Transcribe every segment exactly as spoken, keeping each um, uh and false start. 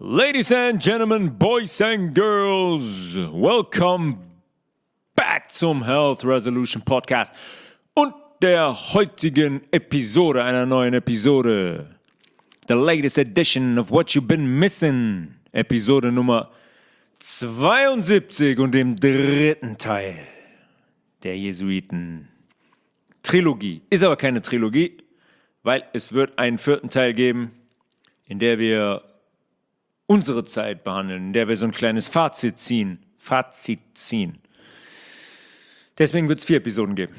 Ladies and gentlemen, boys and girls, welcome back zum Health Resolution Podcast und der heutigen Episode, einer neuen Episode. The latest edition of What You've Been Missing. Episode Nummer zweiundsiebzig und dem dritten Teil der Jesuiten-Trilogie. Ist aber keine Trilogie, weil es wird einen vierten Teil geben, in der wir unsere Zeit behandeln, in der wir so ein kleines Fazit ziehen. Fazit ziehen. Deswegen wird es vier Episoden geben.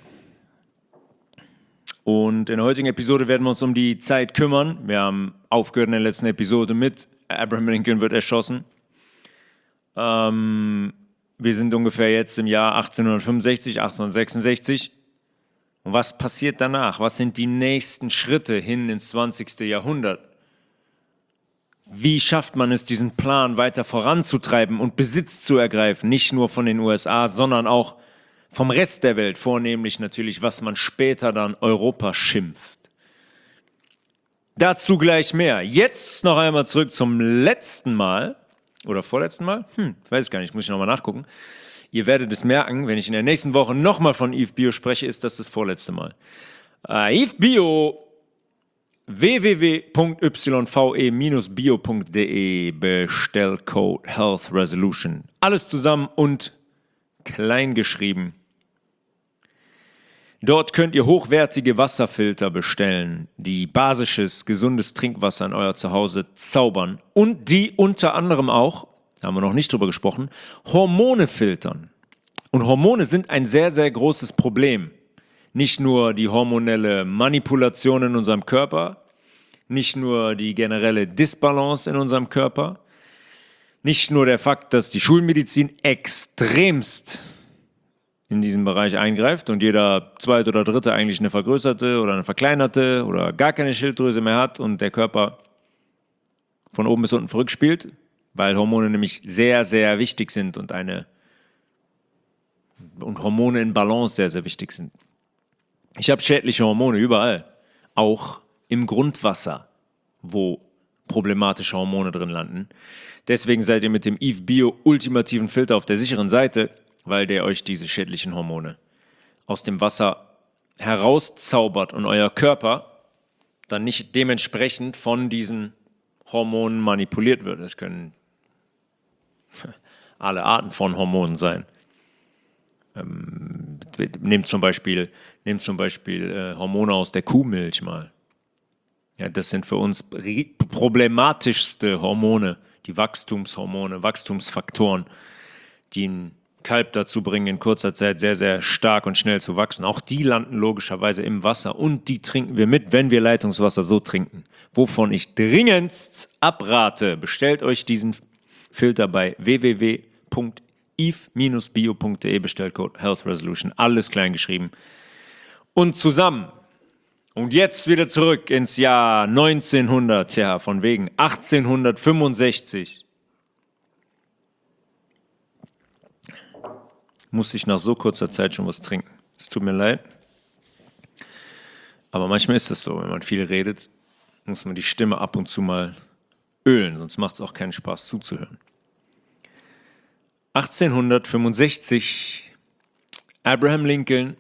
Und in der heutigen Episode werden wir uns um die Zeit kümmern. Wir haben aufgehört in der letzten Episode mit Abraham Lincoln wird erschossen. Ähm, wir sind ungefähr jetzt im Jahr achtzehnhundertfünfundsechzig, achtzehnhundertsechsundsechzig. Und was passiert danach? Was sind die nächsten Schritte hin ins zwanzigste Jahrhundert? Wie schafft man es, diesen Plan weiter voranzutreiben und Besitz zu ergreifen? Nicht nur von den U S A, sondern auch vom Rest der Welt. Vornehmlich natürlich, was man später dann Europa schimpft. Dazu gleich mehr. Jetzt noch einmal zurück zum letzten Mal. Oder vorletzten Mal? Hm, ich weiß gar nicht, muss ich nochmal nachgucken. Ihr werdet es merken, wenn ich in der nächsten Woche nochmal von Eve Bio spreche, ist das das vorletzte Mal. Uh, Eve Bio w w w punkt y v e bio punkt d e Bestellcode Health Resolution. Alles zusammen und klein geschrieben. Dort könnt ihr hochwertige Wasserfilter bestellen, die basisches, gesundes Trinkwasser in euer Zuhause zaubern und die unter anderem auch, da haben wir noch nicht drüber gesprochen, Hormone filtern. Und Hormone sind ein sehr, sehr großes Problem. Nicht nur die hormonelle Manipulation in unserem Körper, nicht nur die generelle Disbalance in unserem Körper, nicht nur der Fakt, dass die Schulmedizin extremst in diesem Bereich eingreift und jeder zweite oder dritte eigentlich eine vergrößerte oder eine verkleinerte oder gar keine Schilddrüse mehr hat und der Körper von oben bis unten verrückt spielt, weil Hormone nämlich sehr, sehr wichtig sind und eine und Hormone in Balance sehr, sehr wichtig sind. Ich habe schädliche Hormone überall, auch im Grundwasser, wo problematische Hormone drin landen. Deswegen seid ihr mit dem Eve Bio ultimativen Filter auf der sicheren Seite, weil der euch diese schädlichen Hormone aus dem Wasser herauszaubert und euer Körper dann nicht dementsprechend von diesen Hormonen manipuliert wird. Es können alle Arten von Hormonen sein. Ähm, nehmt zum Beispiel, nehmt zum Beispiel äh, Hormone aus der Kuhmilch mal. Ja, das sind für uns problematischste Hormone, die Wachstumshormone, Wachstumsfaktoren, die ein Kalb dazu bringen, in kurzer Zeit sehr, sehr stark und schnell zu wachsen. Auch die landen logischerweise im Wasser und die trinken wir mit, wenn wir Leitungswasser so trinken. Wovon ich dringendst abrate. Bestellt euch diesen Filter bei w w w punkt eve bio punkt d e, Bestellcode Health Resolution, alles klein geschrieben. Und zusammen. Und jetzt wieder zurück ins Jahr neunzehnhundert, ja, von wegen achtzehnhundertfünfundsechzig. Muss ich nach so kurzer Zeit schon was trinken. Es tut mir leid. Aber manchmal ist es so, wenn man viel redet, muss man die Stimme ab und zu mal ölen, sonst macht es auch keinen Spaß zuzuhören. achtzehnhundertfünfundsechzig, Abraham Lincoln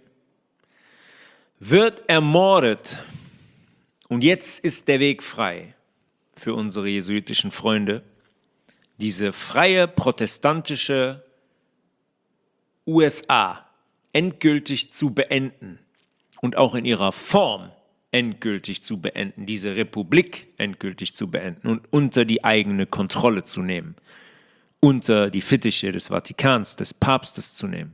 wird ermordet. Und jetzt ist der Weg frei für unsere jesuitischen Freunde, diese freie protestantische U S A endgültig zu beenden und auch in ihrer Form endgültig zu beenden, diese Republik endgültig zu beenden und unter die eigene Kontrolle zu nehmen, unter die Fittiche des Vatikans, des Papstes zu nehmen.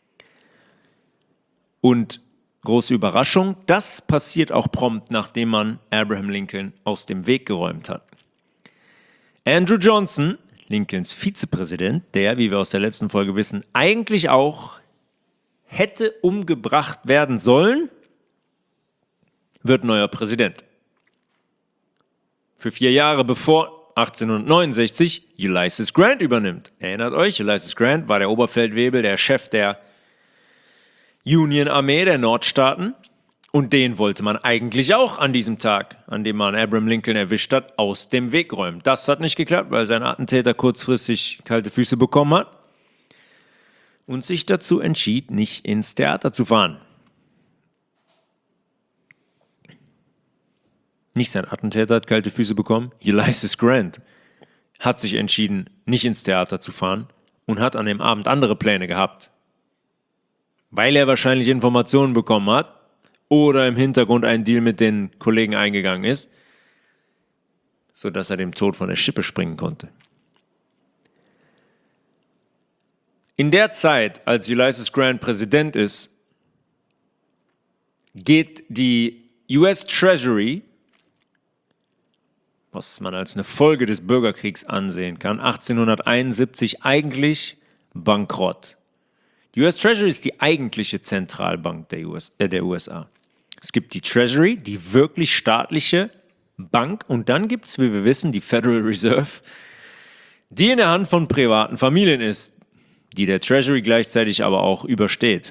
Und große Überraschung, das passiert auch prompt, nachdem man Abraham Lincoln aus dem Weg geräumt hat. Andrew Johnson, Lincolns Vizepräsident, der, wie wir aus der letzten Folge wissen, eigentlich auch hätte umgebracht werden sollen, wird neuer Präsident. Für vier Jahre bevor achtzehnhundertneunundsechzig Ulysses Grant übernimmt. Erinnert euch, Ulysses Grant war der Oberfeldwebel, der Chef der Union-Armee der Nordstaaten Und den wollte man eigentlich auch an diesem Tag, an dem man Abraham Lincoln erwischt hat, aus dem Weg räumen. Das hat nicht geklappt, weil sein Attentäter kurzfristig kalte Füße bekommen hat und sich dazu entschied, nicht ins Theater zu fahren. Nicht sein Attentäter hat kalte Füße bekommen, Ulysses Grant hat sich entschieden, nicht ins Theater zu fahren und hat an dem Abend andere Pläne gehabt, weil er wahrscheinlich Informationen bekommen hat oder im Hintergrund einen Deal mit den Kollegen eingegangen ist, sodass er dem Tod von der Schippe springen konnte. In der Zeit, als Ulysses Grant Präsident ist, geht die U S Treasury, was man als eine Folge des Bürgerkriegs ansehen kann, achtzehnhunderteinundsiebzig eigentlich bankrott. Die U S Treasury ist die eigentliche Zentralbank der, U S, äh, der U S A. Es gibt die Treasury, die wirklich staatliche Bank, und dann gibt es, wie wir wissen, die Federal Reserve, die in der Hand von privaten Familien ist, die der Treasury gleichzeitig aber auch übersteht.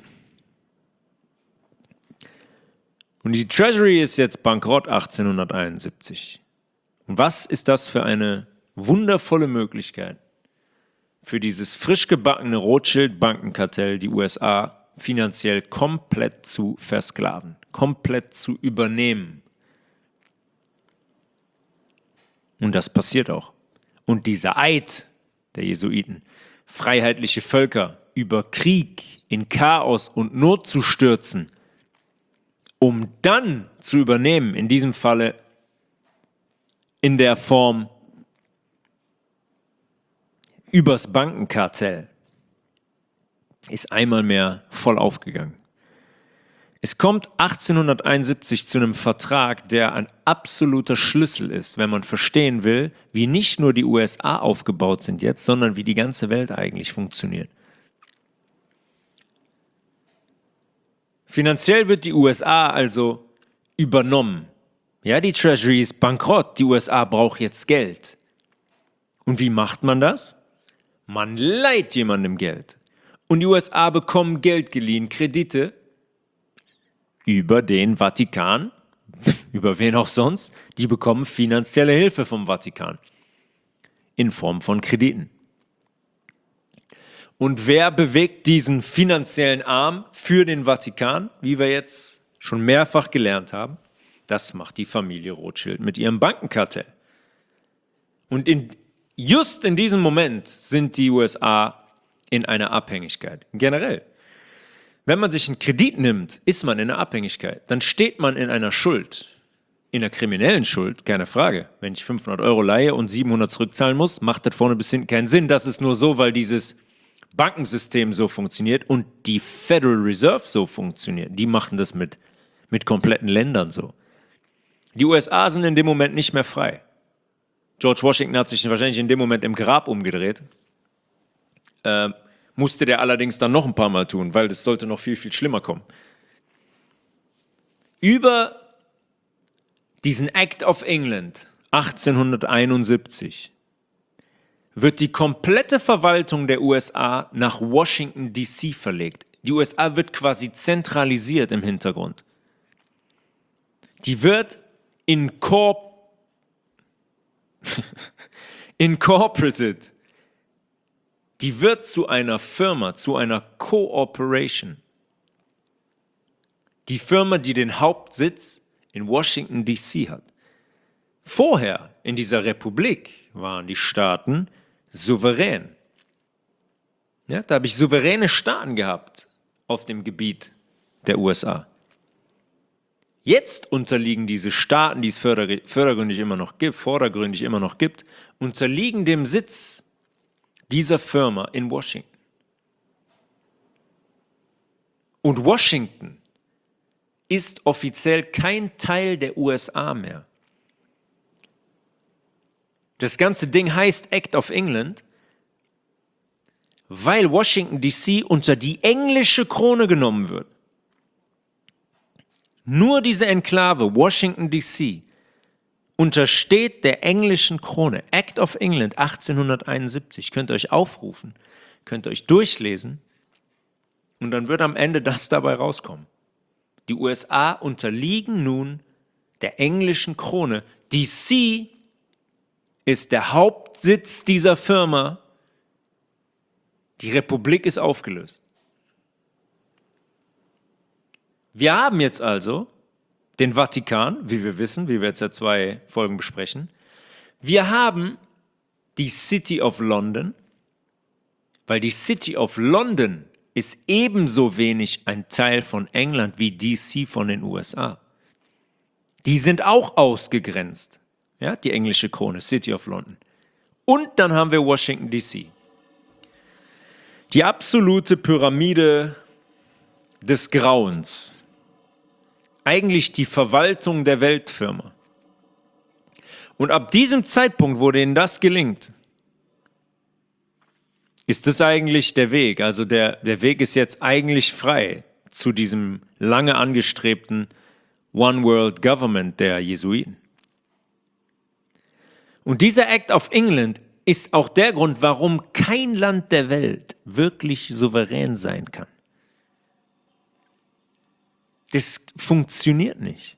Und die Treasury ist jetzt bankrott achtzehnhunderteinundsiebzig. Und was ist das für eine wundervolle Möglichkeit für dieses frisch gebackene Rothschild-Bankenkartell, die U S A finanziell komplett zu versklaven, komplett zu übernehmen. Und das passiert auch. Und dieser Eid der Jesuiten, freiheitliche Völker über Krieg in Chaos und Not zu stürzen, um dann zu übernehmen, in diesem Falle in der Form übers Bankenkartell, ist einmal mehr voll aufgegangen. Es kommt achtzehnhunderteinundsiebzig zu einem Vertrag, der ein absoluter Schlüssel ist, wenn man verstehen will, wie nicht nur die U S A aufgebaut sind jetzt, sondern wie die ganze Welt eigentlich funktioniert. Finanziell wird die U S A also übernommen. Ja, die Treasury ist bankrott, die U S A braucht jetzt Geld. Und wie macht man das? Man leiht jemandem Geld. Und die U S A bekommen Geld geliehen, Kredite, über den Vatikan, über wen auch sonst, die bekommen finanzielle Hilfe vom Vatikan in Form von Krediten. Und wer bewegt diesen finanziellen Arm für den Vatikan, wie wir jetzt schon mehrfach gelernt haben? Das macht die Familie Rothschild mit ihrem Bankenkartell. Und in, just in diesem Moment sind die U S A in einer Abhängigkeit, generell. Wenn man sich einen Kredit nimmt, ist man in einer Abhängigkeit. Dann steht man in einer Schuld, in einer kriminellen Schuld, keine Frage. Wenn ich fünfhundert Euro leihe und siebenhundert zurückzahlen muss, macht das vorne bis hinten keinen Sinn. Das ist nur so, weil dieses Bankensystem so funktioniert und die Federal Reserve so funktioniert. Die machen das mit, mit kompletten Ländern so. Die U S A sind in dem Moment nicht mehr frei. George Washington hat sich wahrscheinlich in dem Moment im Grab umgedreht. Äh, musste der allerdings dann noch ein paar Mal tun, weil das sollte noch viel, viel schlimmer kommen. Über diesen Act of England achtzehnhunderteinundsiebzig wird die komplette Verwaltung der U S A nach Washington D C verlegt. Die U S A wird quasi zentralisiert im Hintergrund. Die wird incorp- incorporated. Die wird zu einer Firma, zu einer Cooperation. Die Firma, die den Hauptsitz in Washington D C hat. Vorher in dieser Republik waren die Staaten souverän. Ja, da habe ich souveräne Staaten gehabt auf dem Gebiet der U S A. Jetzt unterliegen diese Staaten, die es vordergründig immer noch gibt, vordergründig immer noch gibt, unterliegen dem Sitz dieser Firma in Washington. Und Washington ist offiziell kein Teil der U S A mehr. Das ganze Ding heißt Act of England, weil Washington D C unter die englische Krone genommen wird. Nur diese Enklave, Washington D C, untersteht der englischen Krone. Act of England achtzehnhunderteinundsiebzig. Könnt ihr euch aufrufen, könnt ihr euch durchlesen und dann wird am Ende das dabei rauskommen. Die U S A unterliegen nun der englischen Krone. D C ist der Hauptsitz dieser Firma. Die Republik ist aufgelöst. Wir haben jetzt also den Vatikan, wie wir wissen, wie wir jetzt ja zwei Folgen besprechen. Wir haben die City of London, weil die City of London ist ebenso wenig ein Teil von England wie D C von den U S A. Die sind auch ausgegrenzt, ja, die englische Krone, City of London. Und dann haben wir Washington D C. Die absolute Pyramide des Grauens. Eigentlich die Verwaltung der Weltfirma. Und ab diesem Zeitpunkt, wo denen das gelingt, ist das eigentlich der Weg. Also der, der Weg ist jetzt eigentlich frei zu diesem lange angestrebten One World Government der Jesuiten. Und dieser Act of England ist auch der Grund, warum kein Land der Welt wirklich souverän sein kann. Das funktioniert nicht.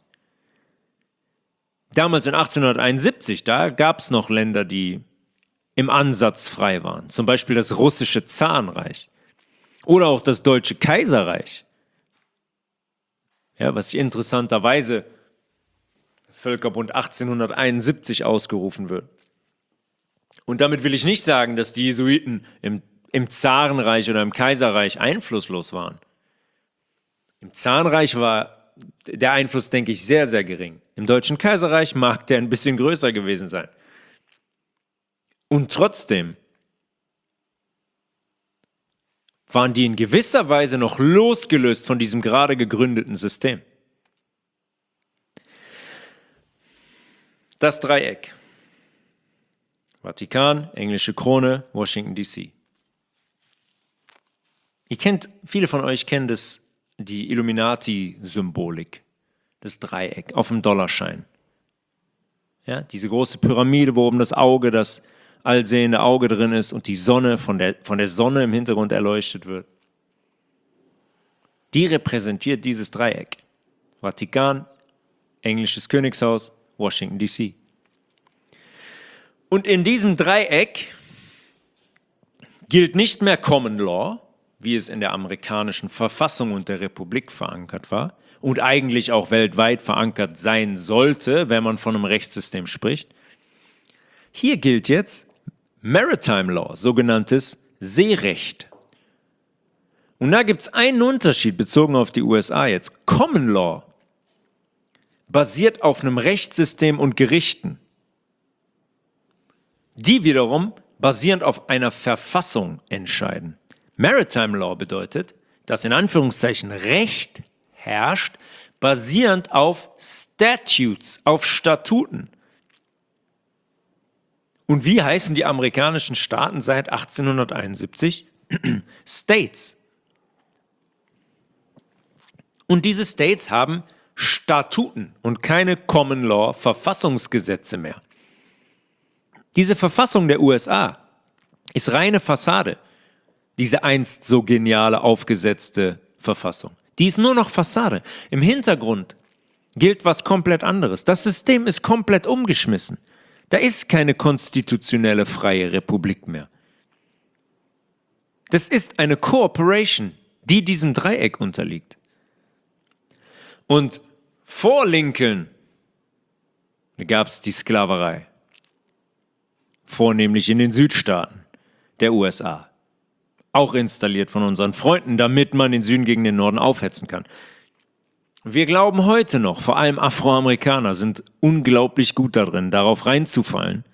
Damals in achtzehnhunderteinundsiebzig, da gab es noch Länder, die im Ansatz frei waren. Zum Beispiel das russische Zarenreich oder auch das deutsche Kaiserreich. Ja, was interessanterweise Völkerbund achtzehnhunderteinundsiebzig ausgerufen wird. Und damit will ich nicht sagen, dass die Jesuiten im, im Zarenreich oder im Kaiserreich einflusslos waren. Im Zarenreich war der Einfluss, denke ich, sehr, sehr gering. Im Deutschen Kaiserreich mag der ein bisschen größer gewesen sein. Und trotzdem waren die in gewisser Weise noch losgelöst von diesem gerade gegründeten System. Das Dreieck. Vatikan, englische Krone, Washington D C. Ihr kennt, viele von euch kennen das, die Illuminati-Symbolik, das Dreieck auf dem Dollarschein. Ja, diese große Pyramide, wo oben das Auge, das allsehende Auge drin ist und die Sonne von der, von der Sonne im Hintergrund erleuchtet wird. Die repräsentiert dieses Dreieck. Vatikan, englisches Königshaus, Washington D C. Und in diesem Dreieck gilt nicht mehr Common Law, wie es in der amerikanischen Verfassung und der Republik verankert war und eigentlich auch weltweit verankert sein sollte, wenn man von einem Rechtssystem spricht. Hier gilt jetzt Maritime Law, sogenanntes Seerecht. Und da gibt es einen Unterschied bezogen auf die U S A jetzt. Common Law basiert auf einem Rechtssystem und Gerichten, die wiederum basierend auf einer Verfassung entscheiden. Maritime Law bedeutet, dass in Anführungszeichen Recht herrscht, basierend auf Statutes, auf Statuten. Und wie heißen die amerikanischen Staaten seit achtzehnhunderteinundsiebzig? States. Und diese States haben Statuten und keine Common Law Verfassungsgesetze mehr. Diese Verfassung der U S A ist reine Fassade, diese einst so geniale aufgesetzte Verfassung. Die ist nur noch Fassade. Im Hintergrund gilt was komplett anderes. Das System ist komplett umgeschmissen. Da ist keine konstitutionelle freie Republik mehr. Das ist eine Corporation, die diesem Dreieck unterliegt. Und vor Lincoln gab es die Sklaverei. Vornehmlich in den Südstaaten der U S A. Auch installiert von unseren Freunden, damit man den Süden gegen den Norden aufhetzen kann. Wir glauben heute noch, vor allem Afroamerikaner sind unglaublich gut darin, darauf reinzufallen,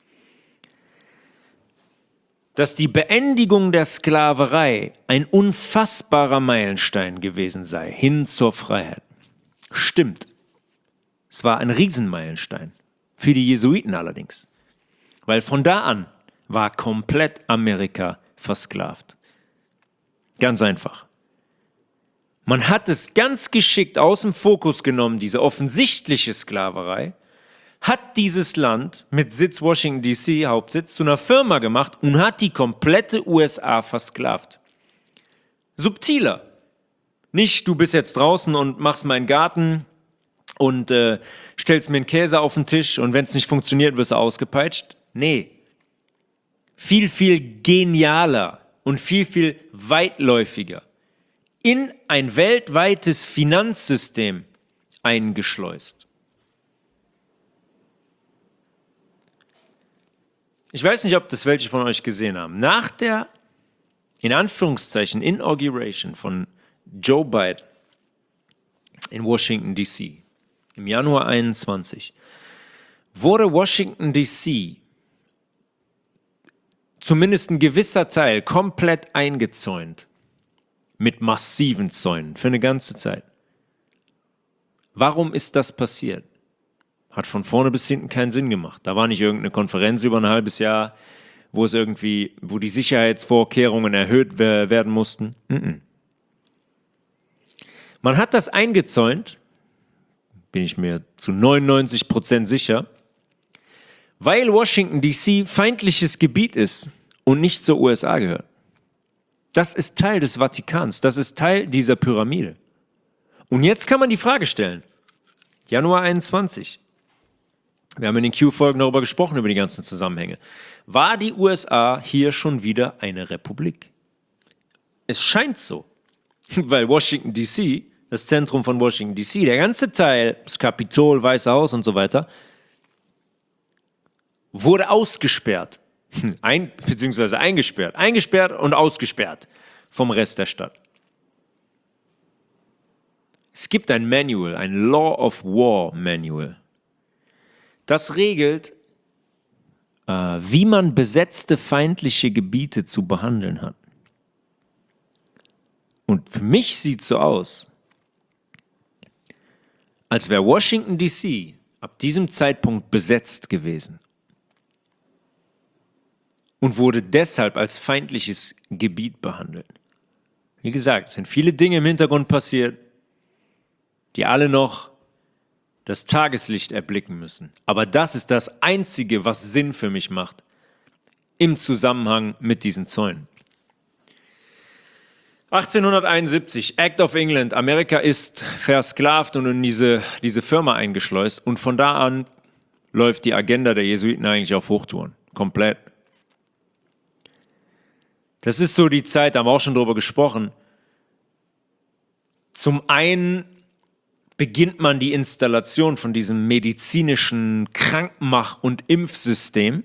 dass die Beendigung der Sklaverei ein unfassbarer Meilenstein gewesen sei, hin zur Freiheit. Stimmt. Es war ein Riesenmeilenstein. Für die Jesuiten allerdings. Weil von da an war komplett Amerika versklavt. Ganz einfach. Man hat es ganz geschickt aus dem Fokus genommen, diese offensichtliche Sklaverei, hat dieses Land mit Sitz Washington D C, Hauptsitz, zu einer Firma gemacht und hat die komplette U S A versklavt. Subtiler. Nicht, du bist jetzt draußen und machst meinen Garten und äh, stellst mir einen Käse auf den Tisch und wenn es nicht funktioniert, wirst du ausgepeitscht. Nee. Viel, viel genialer und viel, viel weitläufiger. In ein weltweites Finanzsystem eingeschleust. Ich weiß nicht, ob das welche von euch gesehen haben. Nach der, in Anführungszeichen, Inauguration von Joe Biden in Washington, D C im Januar einundzwanzig wurde Washington, D C zumindest ein gewisser Teil komplett eingezäunt. Mit massiven Zäunen für eine ganze Zeit. Warum ist das passiert? Hat von vorne bis hinten keinen Sinn gemacht. Da war nicht irgendeine Konferenz über ein halbes Jahr, wo es irgendwie, wo die Sicherheitsvorkehrungen erhöht werden mussten. Mm-mm. Man hat das eingezäunt, bin ich mir zu neunundneunzig Prozent sicher, weil Washington D C feindliches Gebiet ist und nicht zur U S A gehört. Das ist Teil des Vatikans, das ist Teil dieser Pyramide. Und jetzt kann man die Frage stellen, Januar einundzwanzig, wir haben in den Q-Folgen darüber gesprochen, über die ganzen Zusammenhänge, war die U S A hier schon wieder eine Republik? Es scheint so, weil Washington D C, das Zentrum von Washington D C, der ganze Teil, das Kapitol, Weiße Haus und so weiter, wurde ausgesperrt. Ein, beziehungsweise eingesperrt. Eingesperrt und ausgesperrt vom Rest der Stadt. Es gibt ein Manual, ein Law of War Manual. Das regelt, äh, wie man besetzte feindliche Gebiete zu behandeln hat. Und für mich sieht es so aus, als wäre Washington D C ab diesem Zeitpunkt besetzt gewesen. Und wurde deshalb als feindliches Gebiet behandelt. Wie gesagt, es sind viele Dinge im Hintergrund passiert, die alle noch das Tageslicht erblicken müssen. Aber das ist das Einzige, was Sinn für mich macht im Zusammenhang mit diesen Zäunen. achtzehnhunderteinundsiebzig, Act of England, Amerika ist versklavt und in diese, diese Firma eingeschleust und von da an läuft die Agenda der Jesuiten eigentlich auf Hochtouren, komplett. Das ist so die Zeit, da haben wir auch schon drüber gesprochen. Zum einen beginnt man die Installation von diesem medizinischen Krankmach- und Impfsystem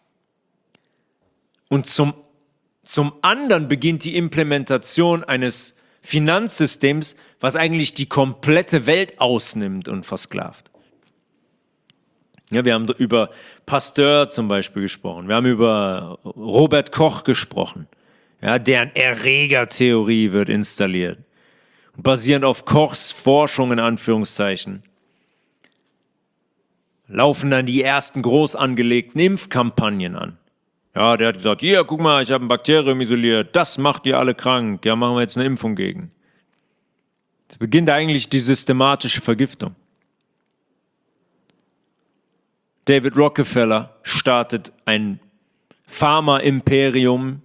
und zum, zum anderen beginnt die Implementation eines Finanzsystems, was eigentlich die komplette Welt ausnimmt und versklavt. Ja, wir haben über Pasteur zum Beispiel gesprochen, wir haben über Robert Koch gesprochen. Ja, deren Erregertheorie wird installiert. Und basierend auf Kochs Forschung in Anführungszeichen laufen dann die ersten groß angelegten Impfkampagnen an. Ja, der hat gesagt, hier, guck mal, ich habe ein Bakterium isoliert, das macht ihr alle krank, ja, machen wir jetzt eine Impfung gegen. Es beginnt eigentlich die systematische Vergiftung. David Rockefeller startet ein Pharma-Imperium,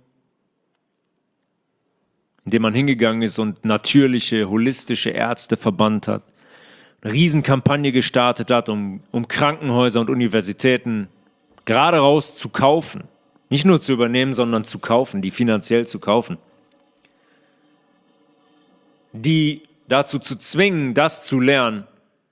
in dem man hingegangen ist und natürliche, holistische Ärzte verbannt hat, eine Riesenkampagne gestartet hat, um, um Krankenhäuser und Universitäten gerade raus zu kaufen. Nicht nur zu übernehmen, sondern zu kaufen, die finanziell zu kaufen. Die dazu zu zwingen, das zu lernen,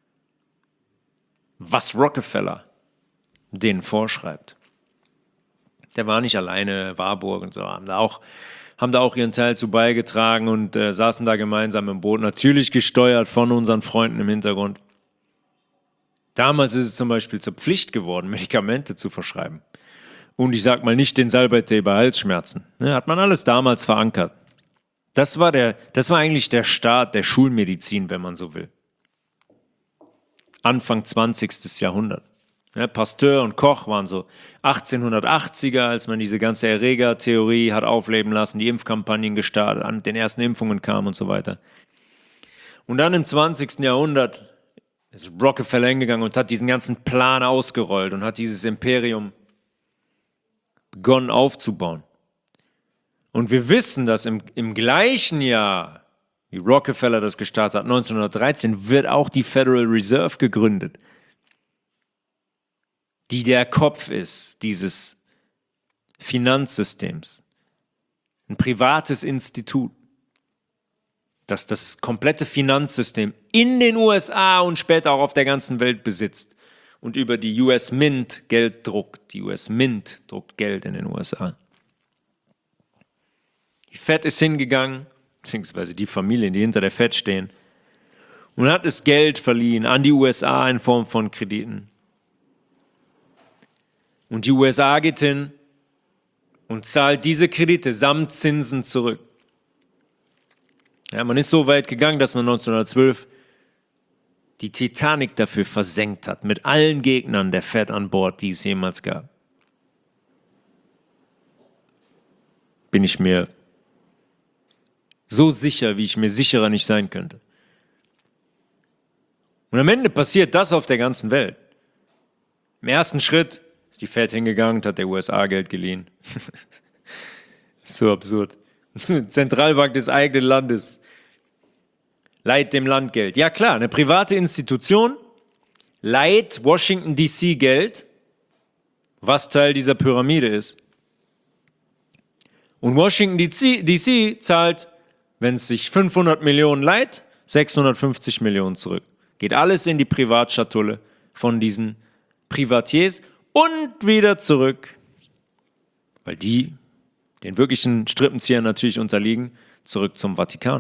was Rockefeller denen vorschreibt. Der war nicht alleine, Warburg und so, haben da auch haben da auch ihren Teil zu beigetragen und äh, saßen da gemeinsam im Boot, natürlich gesteuert von unseren Freunden im Hintergrund. Damals ist es zum Beispiel zur Pflicht geworden, Medikamente zu verschreiben. Und ich sag mal nicht den Salbei-Tee bei Halsschmerzen. Ne, hat man alles damals verankert. Das war, der, das war eigentlich der Start der Schulmedizin, wenn man so will. Anfang zwanzigsten Jahrhundert. Ja, Pasteur und Koch waren so achtzehnhundertachtziger, als man diese ganze Erregertheorie hat aufleben lassen, die Impfkampagnen gestartet, an den ersten Impfungen kamen und so weiter. Und dann im zwanzigsten Jahrhundert ist Rockefeller hingegangen und hat diesen ganzen Plan ausgerollt und hat dieses Imperium begonnen aufzubauen. Und wir wissen, dass im, im gleichen Jahr wie Rockefeller das gestartet hat, neunzehnhundertdreizehn, wird auch die Federal Reserve gegründet, die der Kopf ist dieses Finanzsystems. Ein privates Institut, das das komplette Finanzsystem in den U S A und später auch auf der ganzen Welt besitzt und über die U S Mint Geld druckt. Die U S Mint druckt Geld in den U S A. Die Fed ist hingegangen, beziehungsweise die Familien, die hinter der Fed stehen, und hat das Geld verliehen an die U S A in Form von Krediten. Und die U S A geht hin und zahlt diese Kredite samt Zinsen zurück. Ja, man ist so weit gegangen, dass man neunzehnhundertzwölf die Titanic dafür versenkt hat, mit allen Gegnern der Fed an Bord, die es jemals gab. Bin ich mir so sicher, wie ich mir sicherer nicht sein könnte. Und am Ende passiert das auf der ganzen Welt. Im ersten Schritt ist die Fed hingegangen und hat der U S A Geld geliehen. So absurd. Zentralbank des eigenen Landes leiht dem Land Geld. Ja klar, eine private Institution leiht Washington D C Geld, was Teil dieser Pyramide ist. Und Washington D C zahlt, wenn es sich fünfhundert Millionen leiht, sechshundertfünfzig Millionen zurück. Geht alles in die Privatschatulle von diesen Privatiers und wieder zurück, weil die den wirklichen Strippenziehern natürlich unterliegen, zurück zum Vatikan.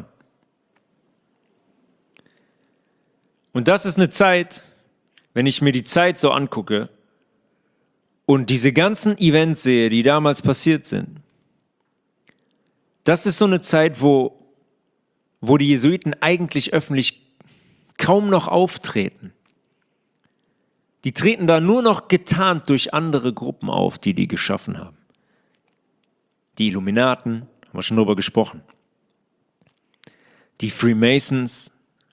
Und das ist eine Zeit, wenn ich mir die Zeit so angucke und diese ganzen Events sehe, die damals passiert sind. Das ist so eine Zeit, wo, wo die Jesuiten eigentlich öffentlich kaum noch auftreten. Die treten da nur noch getarnt durch andere Gruppen auf, die die geschaffen haben. Die Illuminaten, haben wir schon drüber gesprochen. Die Freemasons.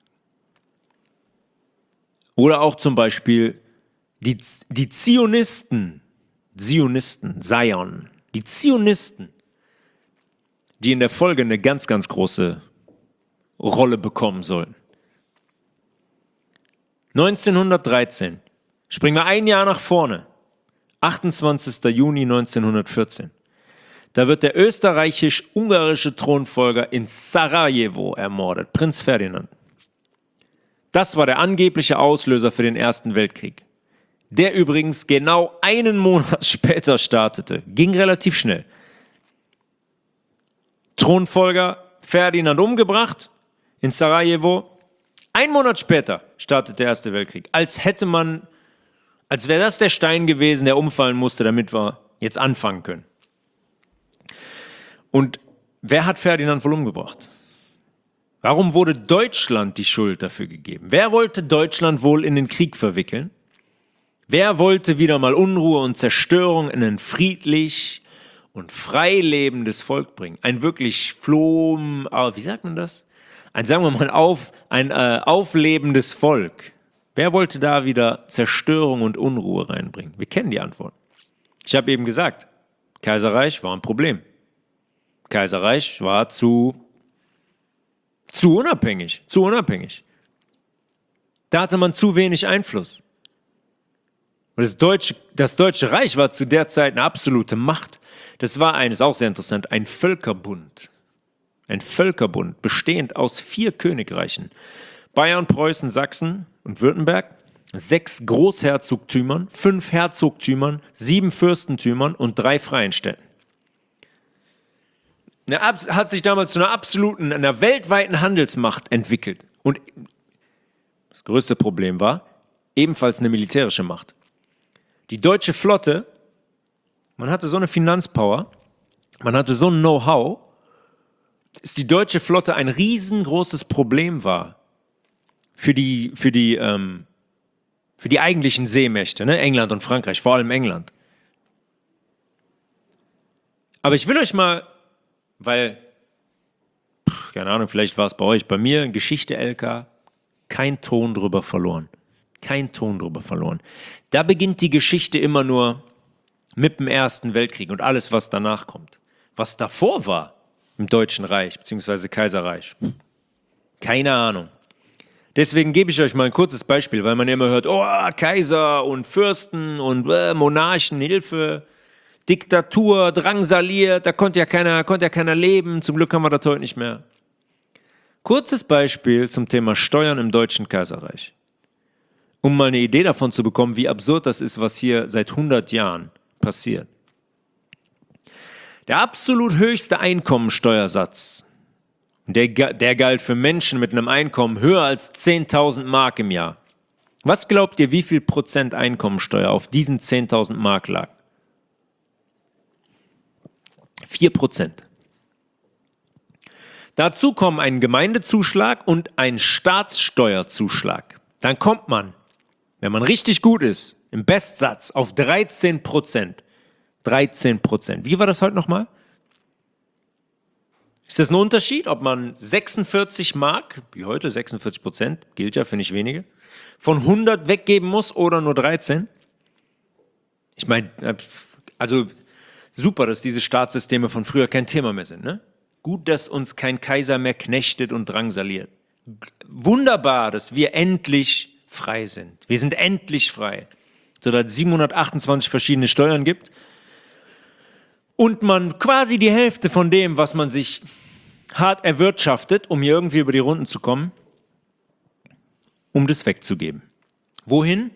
Oder auch zum Beispiel die, die Zionisten, Zionisten, Zion, die Zionisten, die in der Folge eine ganz, ganz große Rolle bekommen sollen. neunzehnhundertdreizehn, springen wir ein Jahr nach vorne, achtundzwanzigster Juni neunzehnhundertvierzehn. Da wird der österreichisch-ungarische Thronfolger in Sarajevo ermordet, Prinz Ferdinand. Das war der angebliche Auslöser für den Ersten Weltkrieg, der übrigens genau einen Monat später startete. Ging relativ schnell. Thronfolger Ferdinand umgebracht in Sarajevo. Ein Monat später startet der Erste Weltkrieg. Als hätte man, als wäre das der Stein gewesen, der umfallen musste, damit wir jetzt anfangen können. Und wer hat Ferdinand wohl umgebracht? Warum wurde Deutschland die Schuld dafür gegeben? Wer wollte Deutschland wohl in den Krieg verwickeln? Wer wollte wieder mal Unruhe und Zerstörung in ein friedlich und frei lebendes Volk bringen? Ein wirklich flohm, wie sagt man das? Ein, sagen wir mal, auf, ein äh, auflebendes Volk. Wer wollte da wieder Zerstörung und Unruhe reinbringen? Wir kennen die Antwort. Ich habe eben gesagt, Kaiserreich war ein Problem. Kaiserreich war zu, zu unabhängig, zu unabhängig. Da hatte man zu wenig Einfluss. Und das Deutsche, das Deutsche Reich war zu der Zeit eine absolute Macht. Das war ein, ist auch sehr interessant, ein Völkerbund. Ein Völkerbund, bestehend aus vier Königreichen. Bayern, Preußen, Sachsen und Württemberg, sechs Großherzogtümern, fünf Herzogtümern, sieben Fürstentümern und drei freien Städten. Eine, hat sich damals zu einer absoluten, einer weltweiten Handelsmacht entwickelt. Und das größte Problem war, ebenfalls eine militärische Macht. Die deutsche Flotte, man hatte so eine Finanzpower, man hatte so ein Know-how, dass die deutsche Flotte ein riesengroßes Problem war für die, für die, ähm, für die eigentlichen Seemächte, ne? England und Frankreich, vor allem England. Aber ich will euch mal, weil, pff, keine Ahnung, vielleicht war es bei euch, bei mir, Geschichte L K, kein Ton drüber verloren. Kein Ton drüber verloren. Da beginnt die Geschichte immer nur mit dem Ersten Weltkrieg und alles, was danach kommt. Was davor war im Deutschen Reich bzw. Kaiserreich, Keine Ahnung. Deswegen gebe ich euch mal ein kurzes Beispiel, weil man ja immer hört, oh, Kaiser und Fürsten und äh, Monarchen, Hilfe, Diktatur, drangsaliert, da konnte ja keiner, konnte ja keiner leben, zum Glück haben wir das heute nicht mehr. Kurzes Beispiel zum Thema Steuern im Deutschen Kaiserreich. Um mal eine Idee davon zu bekommen, wie absurd das ist, was hier seit hundert Jahren passiert. Der absolut höchste Einkommensteuersatz, der, der galt für Menschen mit einem Einkommen höher als zehntausend Mark im Jahr. Was glaubt ihr, wie viel Prozent Einkommensteuer auf diesen zehntausend Mark lag? vier Prozent. Dazu kommen ein Gemeindezuschlag und ein Staatssteuerzuschlag. Dann kommt man, wenn man richtig gut ist, im Bestsatz auf dreizehn Prozent. dreizehn Prozent. Wie war das heute nochmal? Ist das ein Unterschied, ob man sechsundvierzig Mark, wie heute sechsundvierzig Prozent, gilt ja für nicht wenige, von hundert weggeben muss oder nur dreizehn? Ich meine, also super, dass diese Staatssysteme von früher kein Thema mehr sind, ne? Gut, dass uns kein Kaiser mehr knechtet und drangsaliert. Wunderbar, dass wir endlich frei sind. Wir sind endlich frei. Sodass es siebenhundertachtundzwanzig verschiedene Steuern gibt und man quasi die Hälfte von dem, was man sich hart erwirtschaftet, um hier irgendwie über die Runden zu kommen, um das wegzugeben. Wohin?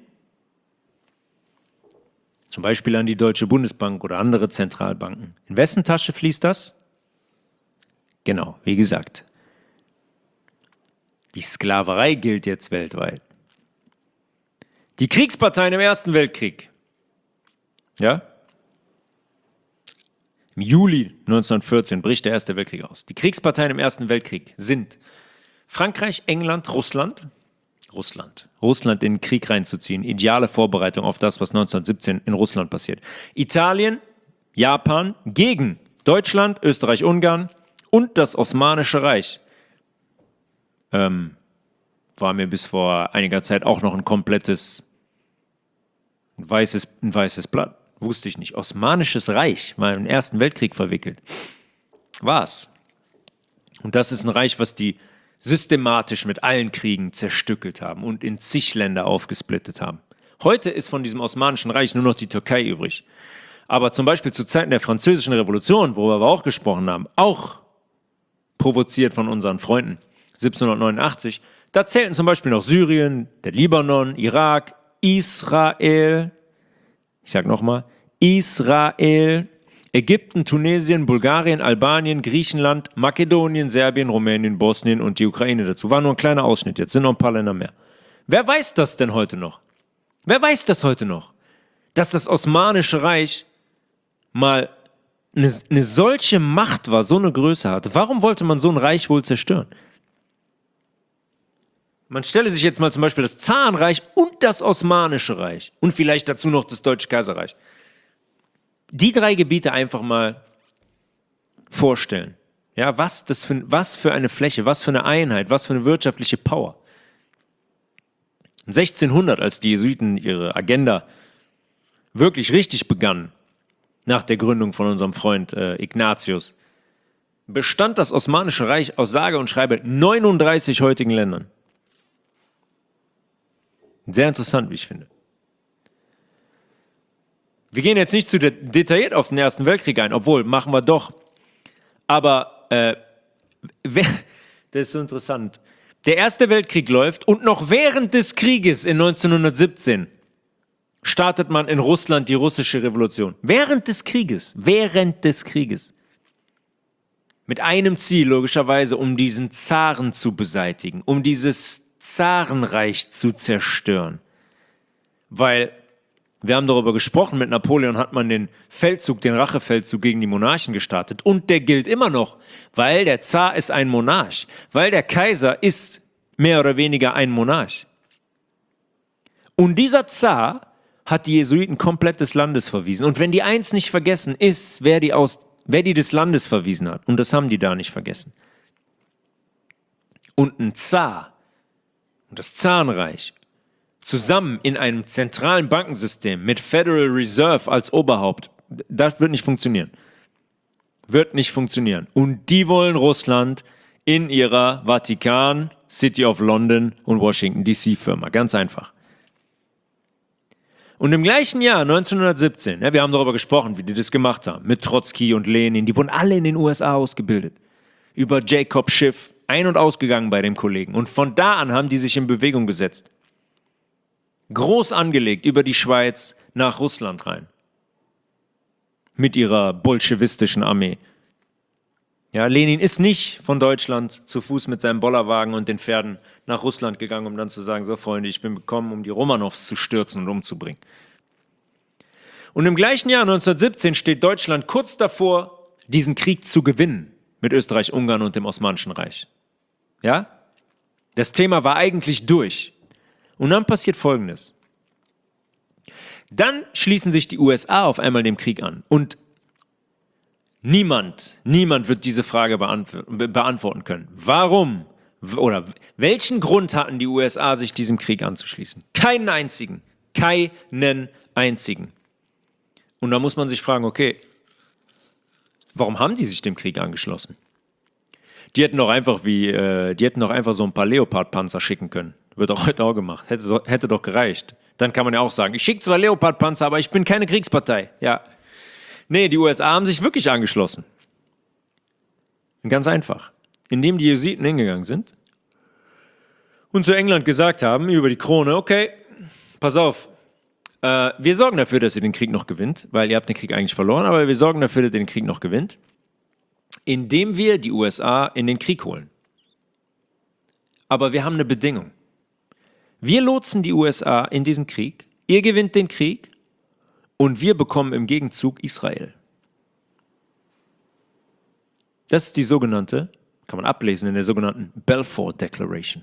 Zum Beispiel an die Deutsche Bundesbank oder andere Zentralbanken. In wessen Tasche fließt das? Genau, wie gesagt. Die Sklaverei gilt jetzt weltweit. Die Kriegsparteien im Ersten Weltkrieg. Ja? Im Juli neunzehnhundertvierzehn bricht der Erste Weltkrieg aus. Die Kriegsparteien im Ersten Weltkrieg sind Frankreich, England, Russland. Russland. Russland in den Krieg reinzuziehen. Ideale Vorbereitung auf das, was neunzehnhundertsiebzehn in Russland passiert. Italien, Japan gegen Deutschland, Österreich, Ungarn und das Osmanische Reich. Ähm, war mir bis vor einiger Zeit auch noch ein komplettes ein weißes, ein weißes Blatt. Wusste ich nicht. Osmanisches Reich war im Ersten Weltkrieg verwickelt. War's. Und das ist ein Reich, was die systematisch mit allen Kriegen zerstückelt haben und in zig Länder aufgesplittet haben. Heute ist von diesem Osmanischen Reich nur noch die Türkei übrig. Aber zum Beispiel zu Zeiten der Französischen Revolution, worüber wir auch gesprochen haben, auch provoziert von unseren Freunden, siebzehnhundertneunundachtzig, da zählten zum Beispiel noch Syrien, der Libanon, Irak, Israel, ich sage nochmal, Israel, Ägypten, Tunesien, Bulgarien, Albanien, Griechenland, Makedonien, Serbien, Rumänien, Bosnien und die Ukraine dazu. War nur ein kleiner Ausschnitt, jetzt sind noch ein paar Länder mehr. Wer weiß das denn heute noch? Wer weiß das heute noch? Dass das Osmanische Reich mal eine, eine solche Macht war, so eine Größe hatte. Warum wollte man so ein Reich wohl zerstören? Man stelle sich jetzt mal zum Beispiel das Zarenreich und das Osmanische Reich und vielleicht dazu noch das Deutsche Kaiserreich. Die drei Gebiete einfach mal vorstellen. Ja, was, das für, was für eine Fläche, was für eine Einheit, was für eine wirtschaftliche Power. sechzehnhundert, als die Jesuiten ihre Agenda wirklich richtig begannen, nach der Gründung von unserem Freund äh, Ignatius, bestand das Osmanische Reich aus sage und schreibe neununddreißig heutigen Ländern. Sehr interessant, wie ich finde. Wir gehen jetzt nicht zu de- detailliert auf den Ersten Weltkrieg ein, obwohl, machen wir doch. Aber, äh, wer, das ist so interessant. Der Erste Weltkrieg läuft und noch während des Krieges in neunzehnhundertsiebzehn startet man in Russland die russische Revolution. Während des Krieges, während des Krieges. Mit einem Ziel, logischerweise, um diesen Zaren zu beseitigen, um dieses Zarenreich zu zerstören. Weil, wir haben darüber gesprochen, mit Napoleon hat man den Feldzug, den Rachefeldzug gegen die Monarchen gestartet und der gilt immer noch, weil der Zar ist ein Monarch, weil der Kaiser ist mehr oder weniger ein Monarch. Und dieser Zar hat die Jesuiten komplett des Landes verwiesen. Und wenn die eins nicht vergessen ist, wer die, aus, wer die des Landes verwiesen hat. Und das haben die da nicht vergessen. Und ein Zar und das Zarenreich zusammen in einem zentralen Bankensystem mit Federal Reserve als Oberhaupt, das wird nicht funktionieren. Wird nicht funktionieren. Und die wollen Russland in ihrer Vatikan, City of London und Washington D C Firma. Ganz einfach. Und im gleichen Jahr, neunzehnhundertsiebzehn, ja, wir haben darüber gesprochen, wie die das gemacht haben, mit Trotzki und Lenin, die wurden alle in den U S A ausgebildet. Über Jacob Schiff, ein- und ausgegangen bei dem Kollegen. Und von da an haben die sich in Bewegung gesetzt. Groß angelegt über die Schweiz nach Russland rein. Mit ihrer bolschewistischen Armee. Ja, Lenin ist nicht von Deutschland zu Fuß mit seinem Bollerwagen und den Pferden nach Russland gegangen, um dann zu sagen, so Freunde, ich bin gekommen, um die Romanows zu stürzen und umzubringen. Und im gleichen Jahr, neunzehnhundertsiebzehn, steht Deutschland kurz davor, diesen Krieg zu gewinnen mit Österreich, Ungarn und dem Osmanischen Reich. Ja? Das Thema war eigentlich durch. Und dann passiert Folgendes. Dann schließen sich die U S A auf einmal dem Krieg an. Und niemand, niemand wird diese Frage beantworten können. Warum oder welchen Grund hatten die U S A, sich diesem Krieg anzuschließen? Keinen einzigen. Keinen einzigen. Und da muss man sich fragen, okay, warum haben die sich dem Krieg angeschlossen? Die hätten doch einfach wie, äh, die hätten doch einfach so ein paar Leopard-Panzer schicken können. Wird auch heute auch gemacht. Hätte doch, hätte doch gereicht. Dann kann man ja auch sagen, ich schicke zwar Leopard-Panzer, aber ich bin keine Kriegspartei. Ja. Nee, die U S A haben sich wirklich angeschlossen. Ganz einfach. Indem die Jesuiten hingegangen sind und zu England gesagt haben, über die Krone, okay, pass auf, äh, wir sorgen dafür, dass ihr den Krieg noch gewinnt, weil ihr habt den Krieg eigentlich verloren, aber wir sorgen dafür, dass ihr den Krieg noch gewinnt, indem wir die U S A in den Krieg holen. Aber wir haben eine Bedingung. Wir lotsen die U S A in diesen Krieg, ihr gewinnt den Krieg und wir bekommen im Gegenzug Israel. Das ist die sogenannte, kann man ablesen in der sogenannten Balfour Declaration.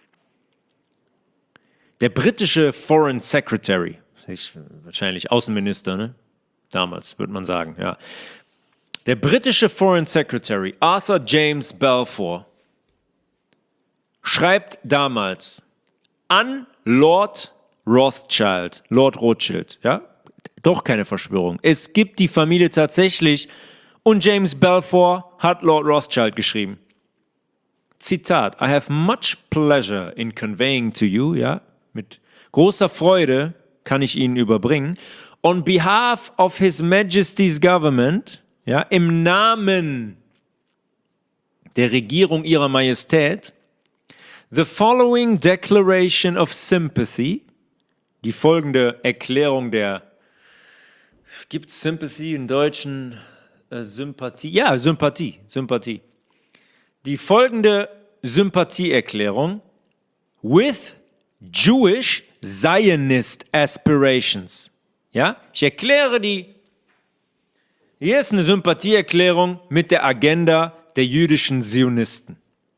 Der britische Foreign Secretary, wahrscheinlich Außenminister, ne? Damals würde man sagen, ja. Der britische Foreign Secretary Arthur James Balfour schreibt damals an Lord Rothschild, Lord Rothschild, ja, doch keine Verschwörung. Es gibt die Familie tatsächlich und James Balfour hat Lord Rothschild geschrieben. Zitat, I have much pleasure in conveying to you, ja, mit großer Freude kann ich Ihnen überbringen, on behalf of His Majesty's Government, ja, im Namen der Regierung Ihrer Majestät, the following declaration of sympathy, die folgende Erklärung der, gibt es Sympathy im Deutschen, äh, Sympathie? Ja, Sympathie, Sympathie. Die folgende Sympathieerklärung with Jewish Zionist aspirations. Ja, ich erkläre die, hier ist eine Sympathieerklärung mit der Agenda der jüdischen Zionisten.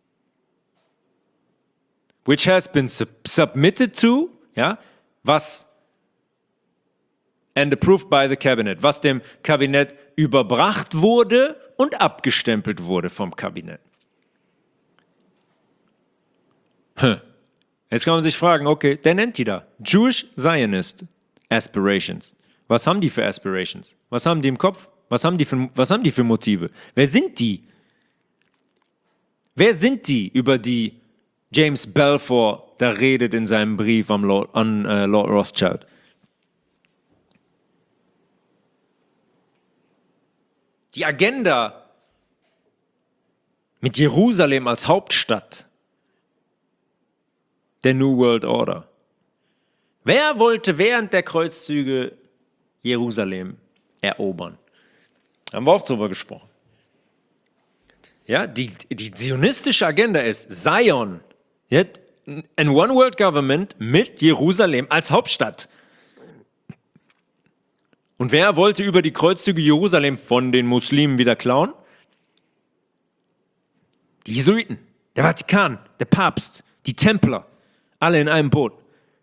Which has been sub submitted to, ja, was, and approved by the cabinet, was dem Kabinett überbracht wurde und abgestempelt wurde vom Kabinett. Hm. Jetzt kann man sich fragen, okay, der nennt die da. Jewish Zionist Aspirations. Was haben die für Aspirations? Was haben die im Kopf? Was haben die für, was haben die für Motive? Wer sind die? Wer sind die, über die James Balfour da redet in seinem Brief am Lord, an äh, Lord Rothschild? Die Agenda mit Jerusalem als Hauptstadt der New World Order. Wer wollte während der Kreuzzüge Jerusalem erobern? Haben wir auch drüber gesprochen. Ja, die, die zionistische Agenda ist Zion, ja, ein One World Government mit Jerusalem als Hauptstadt. Und wer wollte über die Kreuzzüge Jerusalem von den Muslimen wieder klauen? Die Jesuiten, der Vatikan, der Papst, die Templer, alle in einem Boot.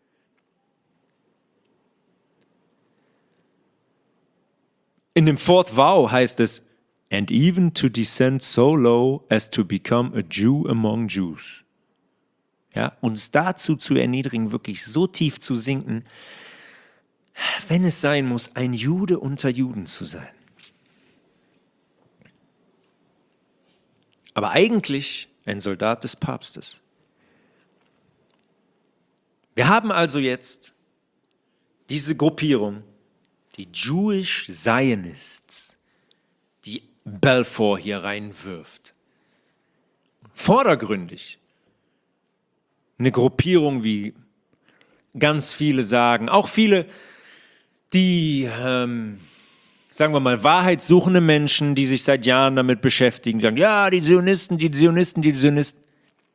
In dem Fourth Vow heißt es, and even to descend so low as to become a Jew among Jews. Ja, uns dazu zu erniedrigen, wirklich so tief zu sinken, wenn es sein muss, ein Jude unter Juden zu sein. Aber eigentlich ein Soldat des Papstes. Wir haben also jetzt diese Gruppierung, die Jewish Zionists, die Balfour hier reinwirft. Vordergründig eine Gruppierung, wie ganz viele sagen, auch viele, die, ähm, sagen wir mal, wahrheitssuchende Menschen, die sich seit Jahren damit beschäftigen, sagen, ja, die Zionisten, die Zionisten, die Zionisten.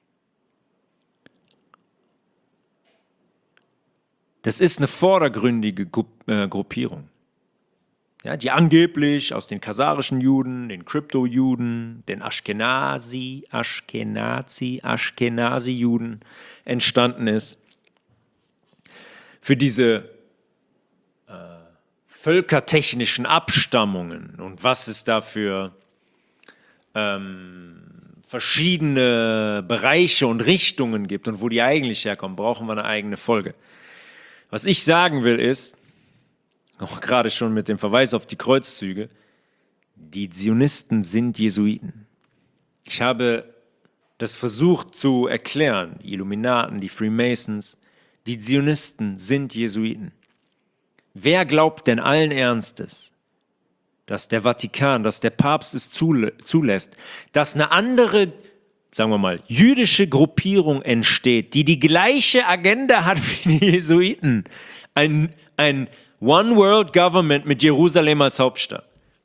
Das ist eine vordergründige Gru äh, Gruppierung, ja, die angeblich aus den khazarischen Juden, den Krypto-Juden, den Ashkenazi, Ashkenazi, Ashkenazi-Juden entstanden ist. Für diese äh, völkertechnischen Abstammungen und was es da für ähm, verschiedene Bereiche und Richtungen gibt und wo die eigentlich herkommen, brauchen wir eine eigene Folge. Was ich sagen will ist, auch gerade schon mit dem Verweis auf die Kreuzzüge, die Zionisten sind Jesuiten. Ich habe das versucht zu erklären, die Illuminaten, die Freemasons, die Zionisten sind Jesuiten. Wer glaubt denn allen Ernstes, dass der Vatikan, dass der Papst es zulässt, dass eine andere, sagen wir mal, jüdische Gruppierung entsteht, die die gleiche Agenda hat wie die Jesuiten? Ein, ein One World Government mit Jerusalem als Hauptstadt.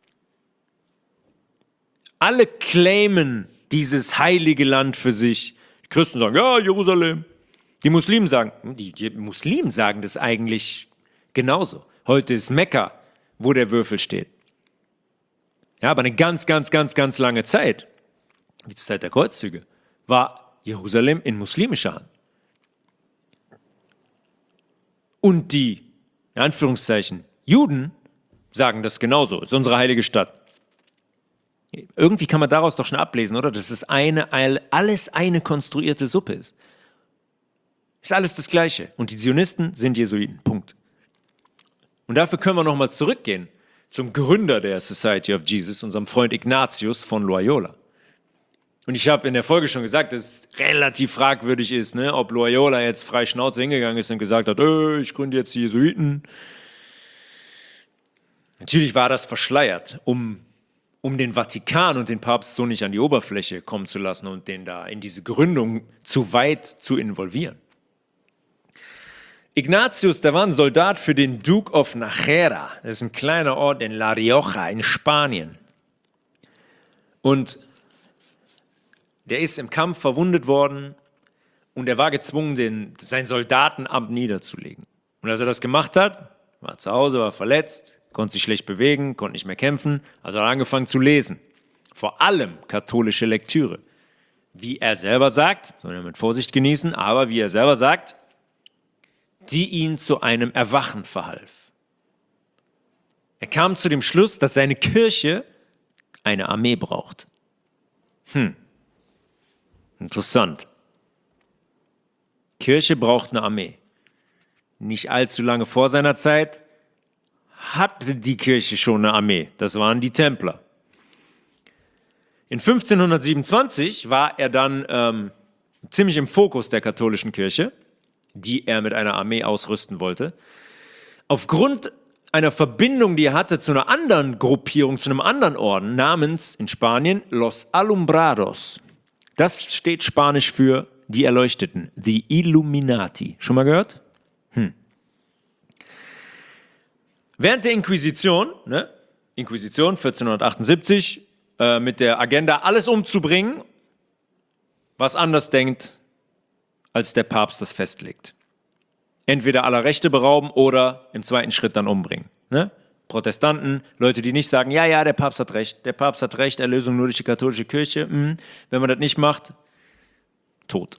Alle claimen dieses heilige Land für sich. Die Christen sagen, ja, Jerusalem. Die Muslimen sagen, die, die Muslimen sagen das eigentlich genauso. Heute ist Mekka, wo der Würfel steht. Ja, aber eine ganz, ganz, ganz, ganz lange Zeit, wie zur Zeit der Kreuzzüge, war Jerusalem in muslimischer Hand. Und die, in Anführungszeichen, Juden sagen das genauso. Es ist unsere heilige Stadt. Irgendwie kann man daraus doch schon ablesen, oder? Dass es eine, alles eine konstruierte Suppe ist. Ist alles das Gleiche. Und die Zionisten sind Jesuiten. Punkt. Und dafür können wir nochmal zurückgehen zum Gründer der Society of Jesus, unserem Freund Ignatius von Loyola. Und ich habe in der Folge schon gesagt, dass es relativ fragwürdig ist, ne, ob Loyola jetzt frei Schnauze hingegangen ist und gesagt hat, äh, ich gründe jetzt die Jesuiten. Natürlich war das verschleiert, um, um den Vatikan und den Papst so nicht an die Oberfläche kommen zu lassen und den da in diese Gründung zu weit zu involvieren. Ignatius, der war ein Soldat für den Duke of Najera. Das ist ein kleiner Ort in La Rioja in Spanien. Und der ist im Kampf verwundet worden und er war gezwungen, den, sein Soldatenamt niederzulegen. Und als er das gemacht hat, war zu Hause, war verletzt, konnte sich schlecht bewegen, konnte nicht mehr kämpfen, also hat er angefangen zu lesen. Vor allem katholische Lektüre. Wie er selber sagt, soll er mit Vorsicht genießen, aber wie er selber sagt, die ihn zu einem Erwachen verhalf. Er kam zu dem Schluss, dass seine Kirche eine Armee braucht. Hm. Interessant. Kirche braucht eine Armee. Nicht allzu lange vor seiner Zeit hatte die Kirche schon eine Armee. Das waren die Templer. In fünfzehnhundertsiebenundzwanzig war er dann ähm, ziemlich im Fokus der katholischen Kirche, die er mit einer Armee ausrüsten wollte. Aufgrund einer Verbindung, die er hatte zu einer anderen Gruppierung, zu einem anderen Orden namens in Spanien Los Alumbrados. Das steht Spanisch für die Erleuchteten, die Illuminati. Schon mal gehört? Hm. Während der Inquisition, ne, Inquisition vierzehnhundertachtundsiebzig, äh, mit der Agenda, alles umzubringen, was anders denkt, als der Papst das festlegt. Entweder aller Rechte berauben oder im zweiten Schritt dann umbringen. Ne? Protestanten, Leute, die nicht sagen, ja, ja, der Papst hat recht, der Papst hat recht, Erlösung nur durch die katholische Kirche. Hm. Wenn man das nicht macht, tot.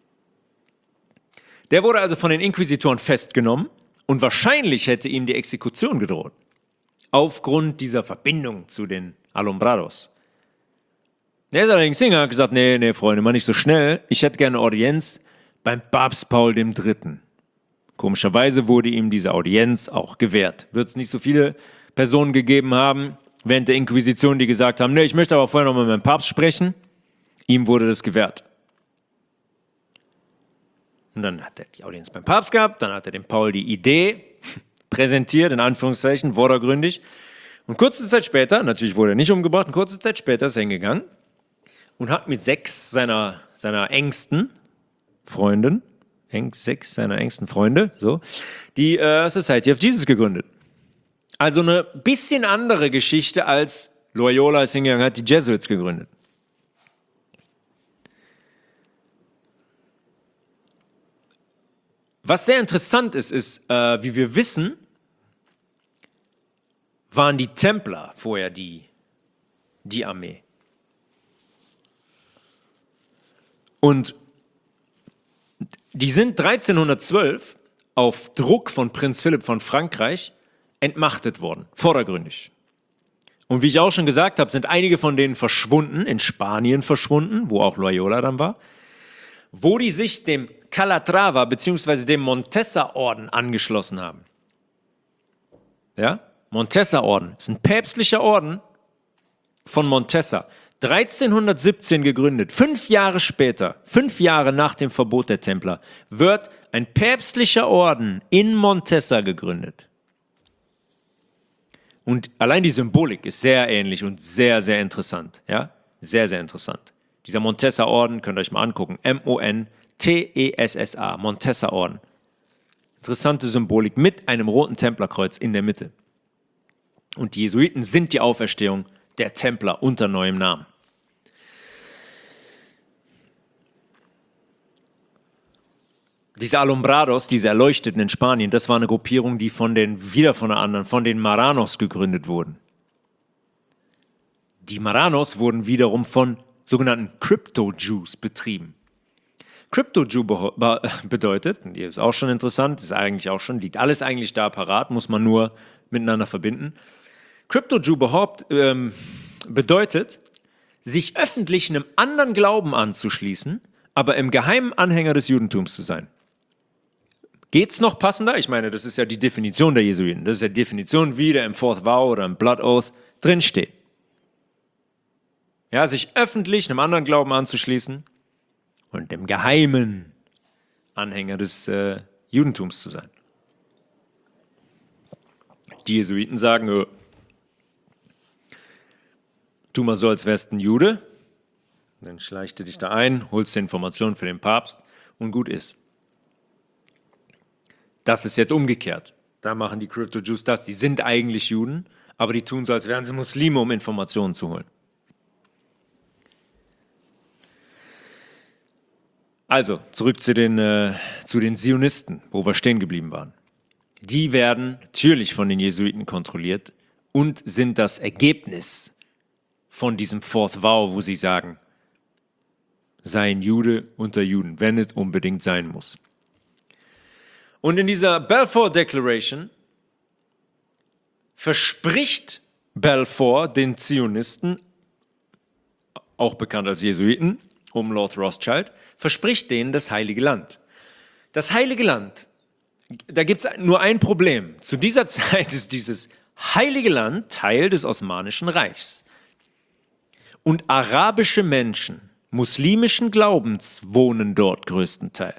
Der wurde also von den Inquisitoren festgenommen und wahrscheinlich hätte ihm die Exekution gedroht. Aufgrund dieser Verbindung zu den Alumbrados. Der ist allerdings Singer, hat gesagt, nee, nee, Freunde, mal nicht so schnell. Ich hätte gerne eine Audienz beim Papst Paul der Dritte. Komischerweise wurde ihm diese Audienz auch gewährt. Wird es nicht so viele Personen gegeben haben während der Inquisition, die gesagt haben, nee, ich möchte aber vorher noch mal mit dem Papst sprechen. Ihm wurde das gewährt. Und dann hat er die Audienz beim Papst gehabt, dann hat er dem Paul die Idee präsentiert, in Anführungszeichen, vordergründig. Und kurze Zeit später, natürlich wurde er nicht umgebracht, und kurze Zeit später ist er hingegangen und hat mit sechs seiner, seiner engsten Freunden, eng, sechs seiner engsten Freunde, so, die äh, Society of Jesus gegründet. Also eine bisschen andere Geschichte als Loyola ist hingegangen, hat die Jesuits gegründet. Was sehr interessant ist, ist, äh, wie wir wissen, waren die Templer vorher die, die Armee. Und die sind dreizehnhundertzwölf auf Druck von Prinz Philipp von Frankreich entmachtet worden, vordergründig. Und wie ich auch schon gesagt habe, sind einige von denen verschwunden, in Spanien verschwunden, wo auch Loyola dann war, wo die sich dem Calatrava bzw. dem Montessa-Orden angeschlossen haben. Ja? Montessa-Orden ist ein päpstlicher Orden von Montessa. dreizehnhundertsiebzehn gegründet, fünf Jahre später, fünf Jahre nach dem Verbot der Templer, wird ein päpstlicher Orden in Montessa gegründet. Und allein die Symbolik ist sehr ähnlich und sehr, sehr interessant. Ja? Sehr, sehr interessant. Dieser Montessa-Orden, könnt ihr euch mal angucken, M O N T E S S A, Montessa-Orden. Interessante Symbolik mit einem roten Templerkreuz in der Mitte. Und die Jesuiten sind die Auferstehung der Templer unter neuem Namen. Diese Alumbrados, diese Erleuchteten in Spanien, das war eine Gruppierung, die von den, wieder von der anderen, von den Marranos gegründet wurden. Die Marranos wurden wiederum von sogenannten Crypto-Jews betrieben. Crypto-Jew bedeutet, die ist auch schon interessant, ist eigentlich auch schon, liegt alles eigentlich da parat, muss man nur miteinander verbinden. Crypto-Jew ähm, bedeutet, sich öffentlich einem anderen Glauben anzuschließen, aber im Geheimen Anhänger des Judentums zu sein. Geht's noch passender? Ich meine, das ist ja die Definition der Jesuiten. Das ist ja die Definition, wie der im Fourth Vow oder im Blood Oath drinsteht. Ja, sich öffentlich einem anderen Glauben anzuschließen und im Geheimen Anhänger des äh, Judentums zu sein. Die Jesuiten sagen, oh, tu mal so, als wärst ein Jude, dann schleicht du dich da ein, holst die Informationen für den Papst und gut ist. Das ist jetzt umgekehrt. Da machen die Crypto-Jews das. Die sind eigentlich Juden, aber die tun so, als wären sie Muslime, um Informationen zu holen. Also, zurück zu den, äh, zu den Zionisten, wo wir stehen geblieben waren. Die werden natürlich von den Jesuiten kontrolliert und sind das Ergebnis von diesem Fourth Vow, wo sie sagen, sei ein Jude unter Juden, wenn es unbedingt sein muss. Und in dieser Balfour Declaration verspricht Balfour den Zionisten, auch bekannt als Jesuiten, um Lord Rothschild, verspricht denen das Heilige Land. Das Heilige Land, da gibt es nur ein Problem. Zu dieser Zeit ist dieses Heilige Land Teil des Osmanischen Reichs. Und arabische Menschen muslimischen Glaubens wohnen dort größtenteils.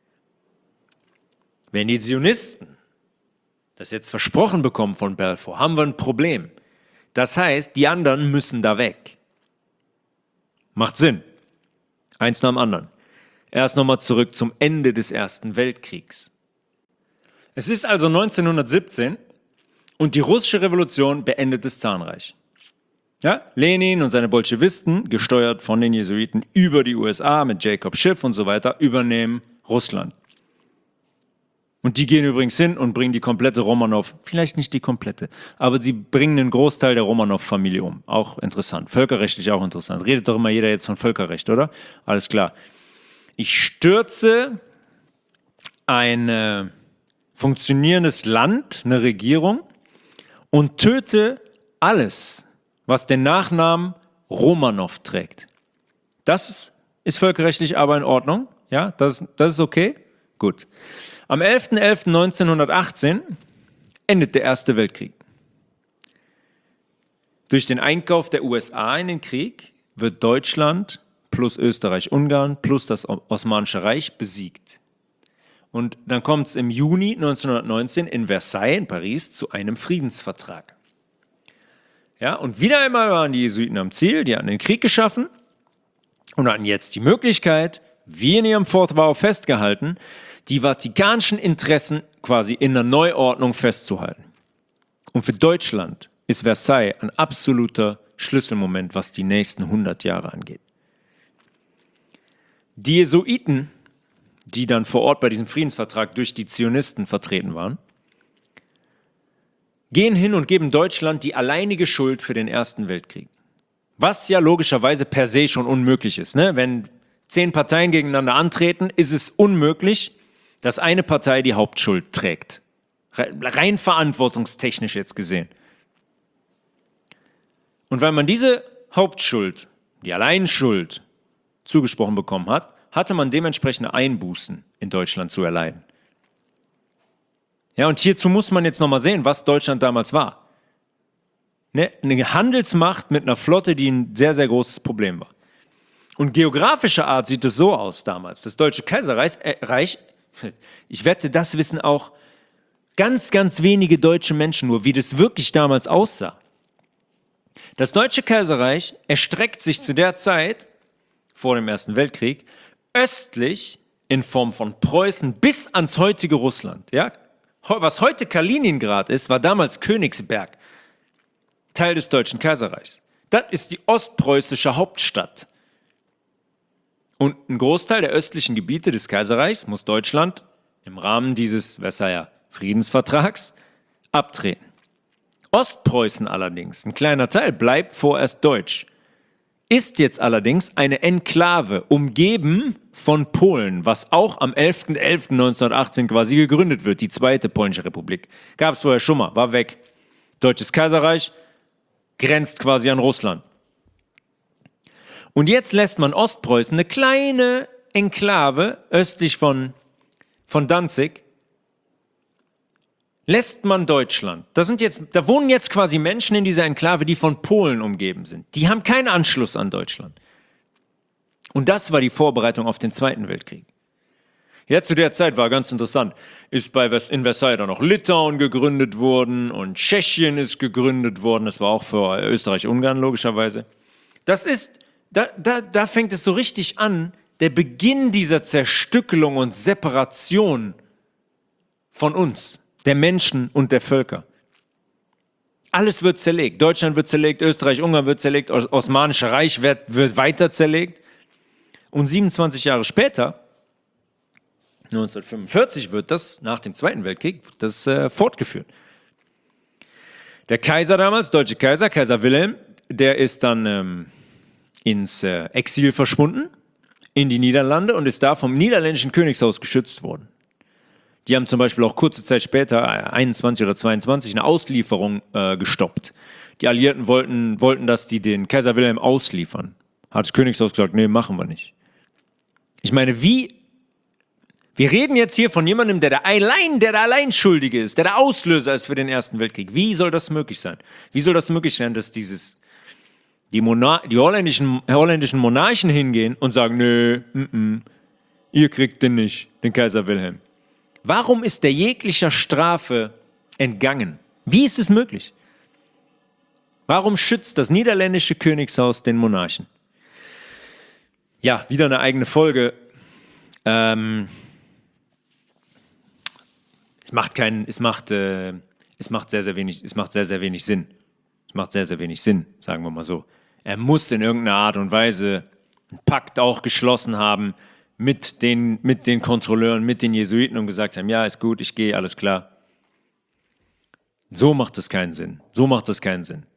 Wenn die Zionisten das jetzt versprochen bekommen von Balfour, haben wir ein Problem. Das heißt, die anderen müssen da weg. Macht Sinn. Eins nach dem anderen. Erst nochmal zurück zum Ende des Ersten Weltkriegs. Es ist also neunzehnhundertsiebzehn und die russische Revolution beendet das Zarenreich. Ja, Lenin und seine Bolschewisten, gesteuert von den Jesuiten über die U S A mit Jacob Schiff und so weiter, übernehmen Russland. Und die gehen übrigens hin und bringen die komplette Romanow, vielleicht nicht die komplette, aber sie bringen einen Großteil der Romanow-Familie um. Auch interessant, völkerrechtlich auch interessant. Redet doch immer jeder jetzt von Völkerrecht, oder? Alles klar. Ich stürze ein äh, funktionierendes Land, eine Regierung und töte alles, was den Nachnamen Romanow trägt. Das ist, ist völkerrechtlich aber in Ordnung. Ja, das, das ist okay. Gut. Am elfter elfter neunzehnhundertachtzehn endet der Erste Weltkrieg. Durch den Einkauf der U S A in den Krieg wird Deutschland plus Österreich-Ungarn plus das Osmanische Reich besiegt. Und dann kommt es im Juni neunzehnhundertneunzehn in Versailles in Paris zu einem Friedensvertrag. Ja, und wieder einmal waren die Jesuiten am Ziel, die hatten den Krieg geschaffen und hatten jetzt die Möglichkeit, wie in ihrem Fortbau festgehalten, die vatikanischen Interessen quasi in einer Neuordnung festzuhalten. Und für Deutschland ist Versailles ein absoluter Schlüsselmoment, was die nächsten hundert Jahre angeht. Die Jesuiten, die dann vor Ort bei diesem Friedensvertrag durch die Zionisten vertreten waren, gehen hin und geben Deutschland die alleinige Schuld für den Ersten Weltkrieg. Was ja logischerweise per se schon unmöglich ist. Ne? Wenn zehn Parteien gegeneinander antreten, ist es unmöglich, dass eine Partei die Hauptschuld trägt. Rein verantwortungstechnisch jetzt gesehen. Und weil man diese Hauptschuld, die Alleinschuld, zugesprochen bekommen hat, hatte man dementsprechende Einbußen in Deutschland zu erleiden. Ja, und hierzu muss man jetzt nochmal sehen, was Deutschland damals war. Ne? Eine Handelsmacht mit einer Flotte, die ein sehr, sehr großes Problem war. Und geografischer Art sieht es so aus damals. Das Deutsche Kaiserreich, äh, Reich, ich wette, das wissen auch ganz, ganz wenige deutsche Menschen nur, wie das wirklich damals aussah. Das Deutsche Kaiserreich erstreckt sich zu der Zeit, vor dem Ersten Weltkrieg, östlich in Form von Preußen bis ans heutige Russland. Ja? Was heute Kaliningrad ist, war damals Königsberg, Teil des Deutschen Kaiserreichs. Das ist die ostpreußische Hauptstadt. Und ein Großteil der östlichen Gebiete des Kaiserreichs muss Deutschland im Rahmen dieses Versailler Friedensvertrags abtreten. Ostpreußen allerdings, ein kleiner Teil, bleibt vorerst deutsch. Ist jetzt allerdings eine Enklave, umgeben von Polen, was auch am elften elften neunzehnhundertachtzehn quasi gegründet wird, die zweite polnische Republik. Gab es vorher schon mal, war weg. Deutsches Kaiserreich grenzt quasi an Russland. Und jetzt lässt man Ostpreußen, eine kleine Enklave östlich von, von Danzig, lässt man Deutschland. Da, sind jetzt, da wohnen jetzt quasi Menschen in dieser Enklave, die von Polen umgeben sind. Die haben keinen Anschluss an Deutschland. Und das war die Vorbereitung auf den Zweiten Weltkrieg. Ja, zu der Zeit war ganz interessant, ist bei Vers- in Versailles dann noch Litauen gegründet worden und Tschechien ist gegründet worden. Das war auch für Österreich-Ungarn logischerweise. Das ist, da, da, da fängt es so richtig an, der Beginn dieser Zerstückelung und Separation von uns, der Menschen und der Völker. Alles wird zerlegt. Deutschland wird zerlegt, Österreich-Ungarn wird zerlegt, Os- Osmanische Reich wird, wird weiter zerlegt. Und siebenundzwanzig Jahre später, neunzehnhundertfünfundvierzig, wird das, nach dem Zweiten Weltkrieg, wird das äh, fortgeführt. Der Kaiser damals, deutsche Kaiser, Kaiser Wilhelm, der ist dann ähm, ins äh, Exil verschwunden, in die Niederlande und ist da vom niederländischen Königshaus geschützt worden. Die haben zum Beispiel auch kurze Zeit später, einundzwanzig oder zweiundzwanzig, eine Auslieferung äh, gestoppt. Die Alliierten wollten, wollten, dass die den Kaiser Wilhelm ausliefern. Hat das Königshaus gesagt, nee, machen wir nicht. Ich meine, wie, wir reden jetzt hier von jemandem, der der allein, der der Alleinschuldige ist, der der Auslöser ist für den Ersten Weltkrieg. Wie soll das möglich sein? Wie soll das möglich sein, dass dieses, die, Monar- die holländischen, holländischen Monarchen hingehen und sagen, nö, m -m, ihr kriegt den nicht, den Kaiser Wilhelm. Warum ist der jeglicher Strafe entgangen? Wie ist es möglich? Warum schützt das niederländische Königshaus den Monarchen? Ja, wieder eine eigene Folge. Ähm, es macht keinen, es macht, äh, es macht sehr, sehr wenig, es macht sehr, sehr wenig Sinn. Es macht sehr, sehr wenig Sinn, sagen wir mal so. Er muss in irgendeiner Art und Weise einen Pakt auch geschlossen haben mit den, mit den Kontrolleuren, mit den Jesuiten und gesagt haben, ja, ist gut, ich gehe, alles klar. So macht es keinen Sinn. So macht es keinen Sinn.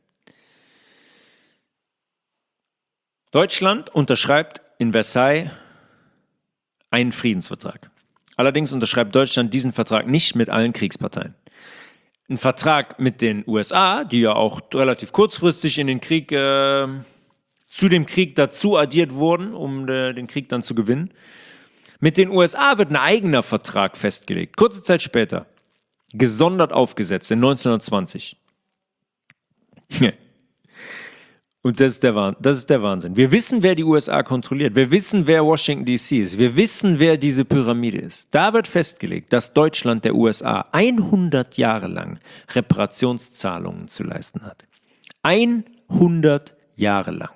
Deutschland unterschreibt in Versailles einen Friedensvertrag. Allerdings unterschreibt Deutschland diesen Vertrag nicht mit allen Kriegsparteien. Ein Vertrag mit den U S A, die ja auch relativ kurzfristig in den Krieg, äh, zu dem Krieg dazu addiert wurden, um äh, den Krieg dann zu gewinnen. Mit den U S A wird ein eigener Vertrag festgelegt, kurze Zeit später, gesondert aufgesetzt in neunzehnhundertzwanzig. Und das ist, der Wahn- das ist der Wahnsinn. Wir wissen, wer die U S A kontrolliert. Wir wissen, wer Washington D C ist. Wir wissen, wer diese Pyramide ist. Da wird festgelegt, dass Deutschland der U S A hundert Jahre lang Reparationszahlungen zu leisten hat. hundert Jahre lang.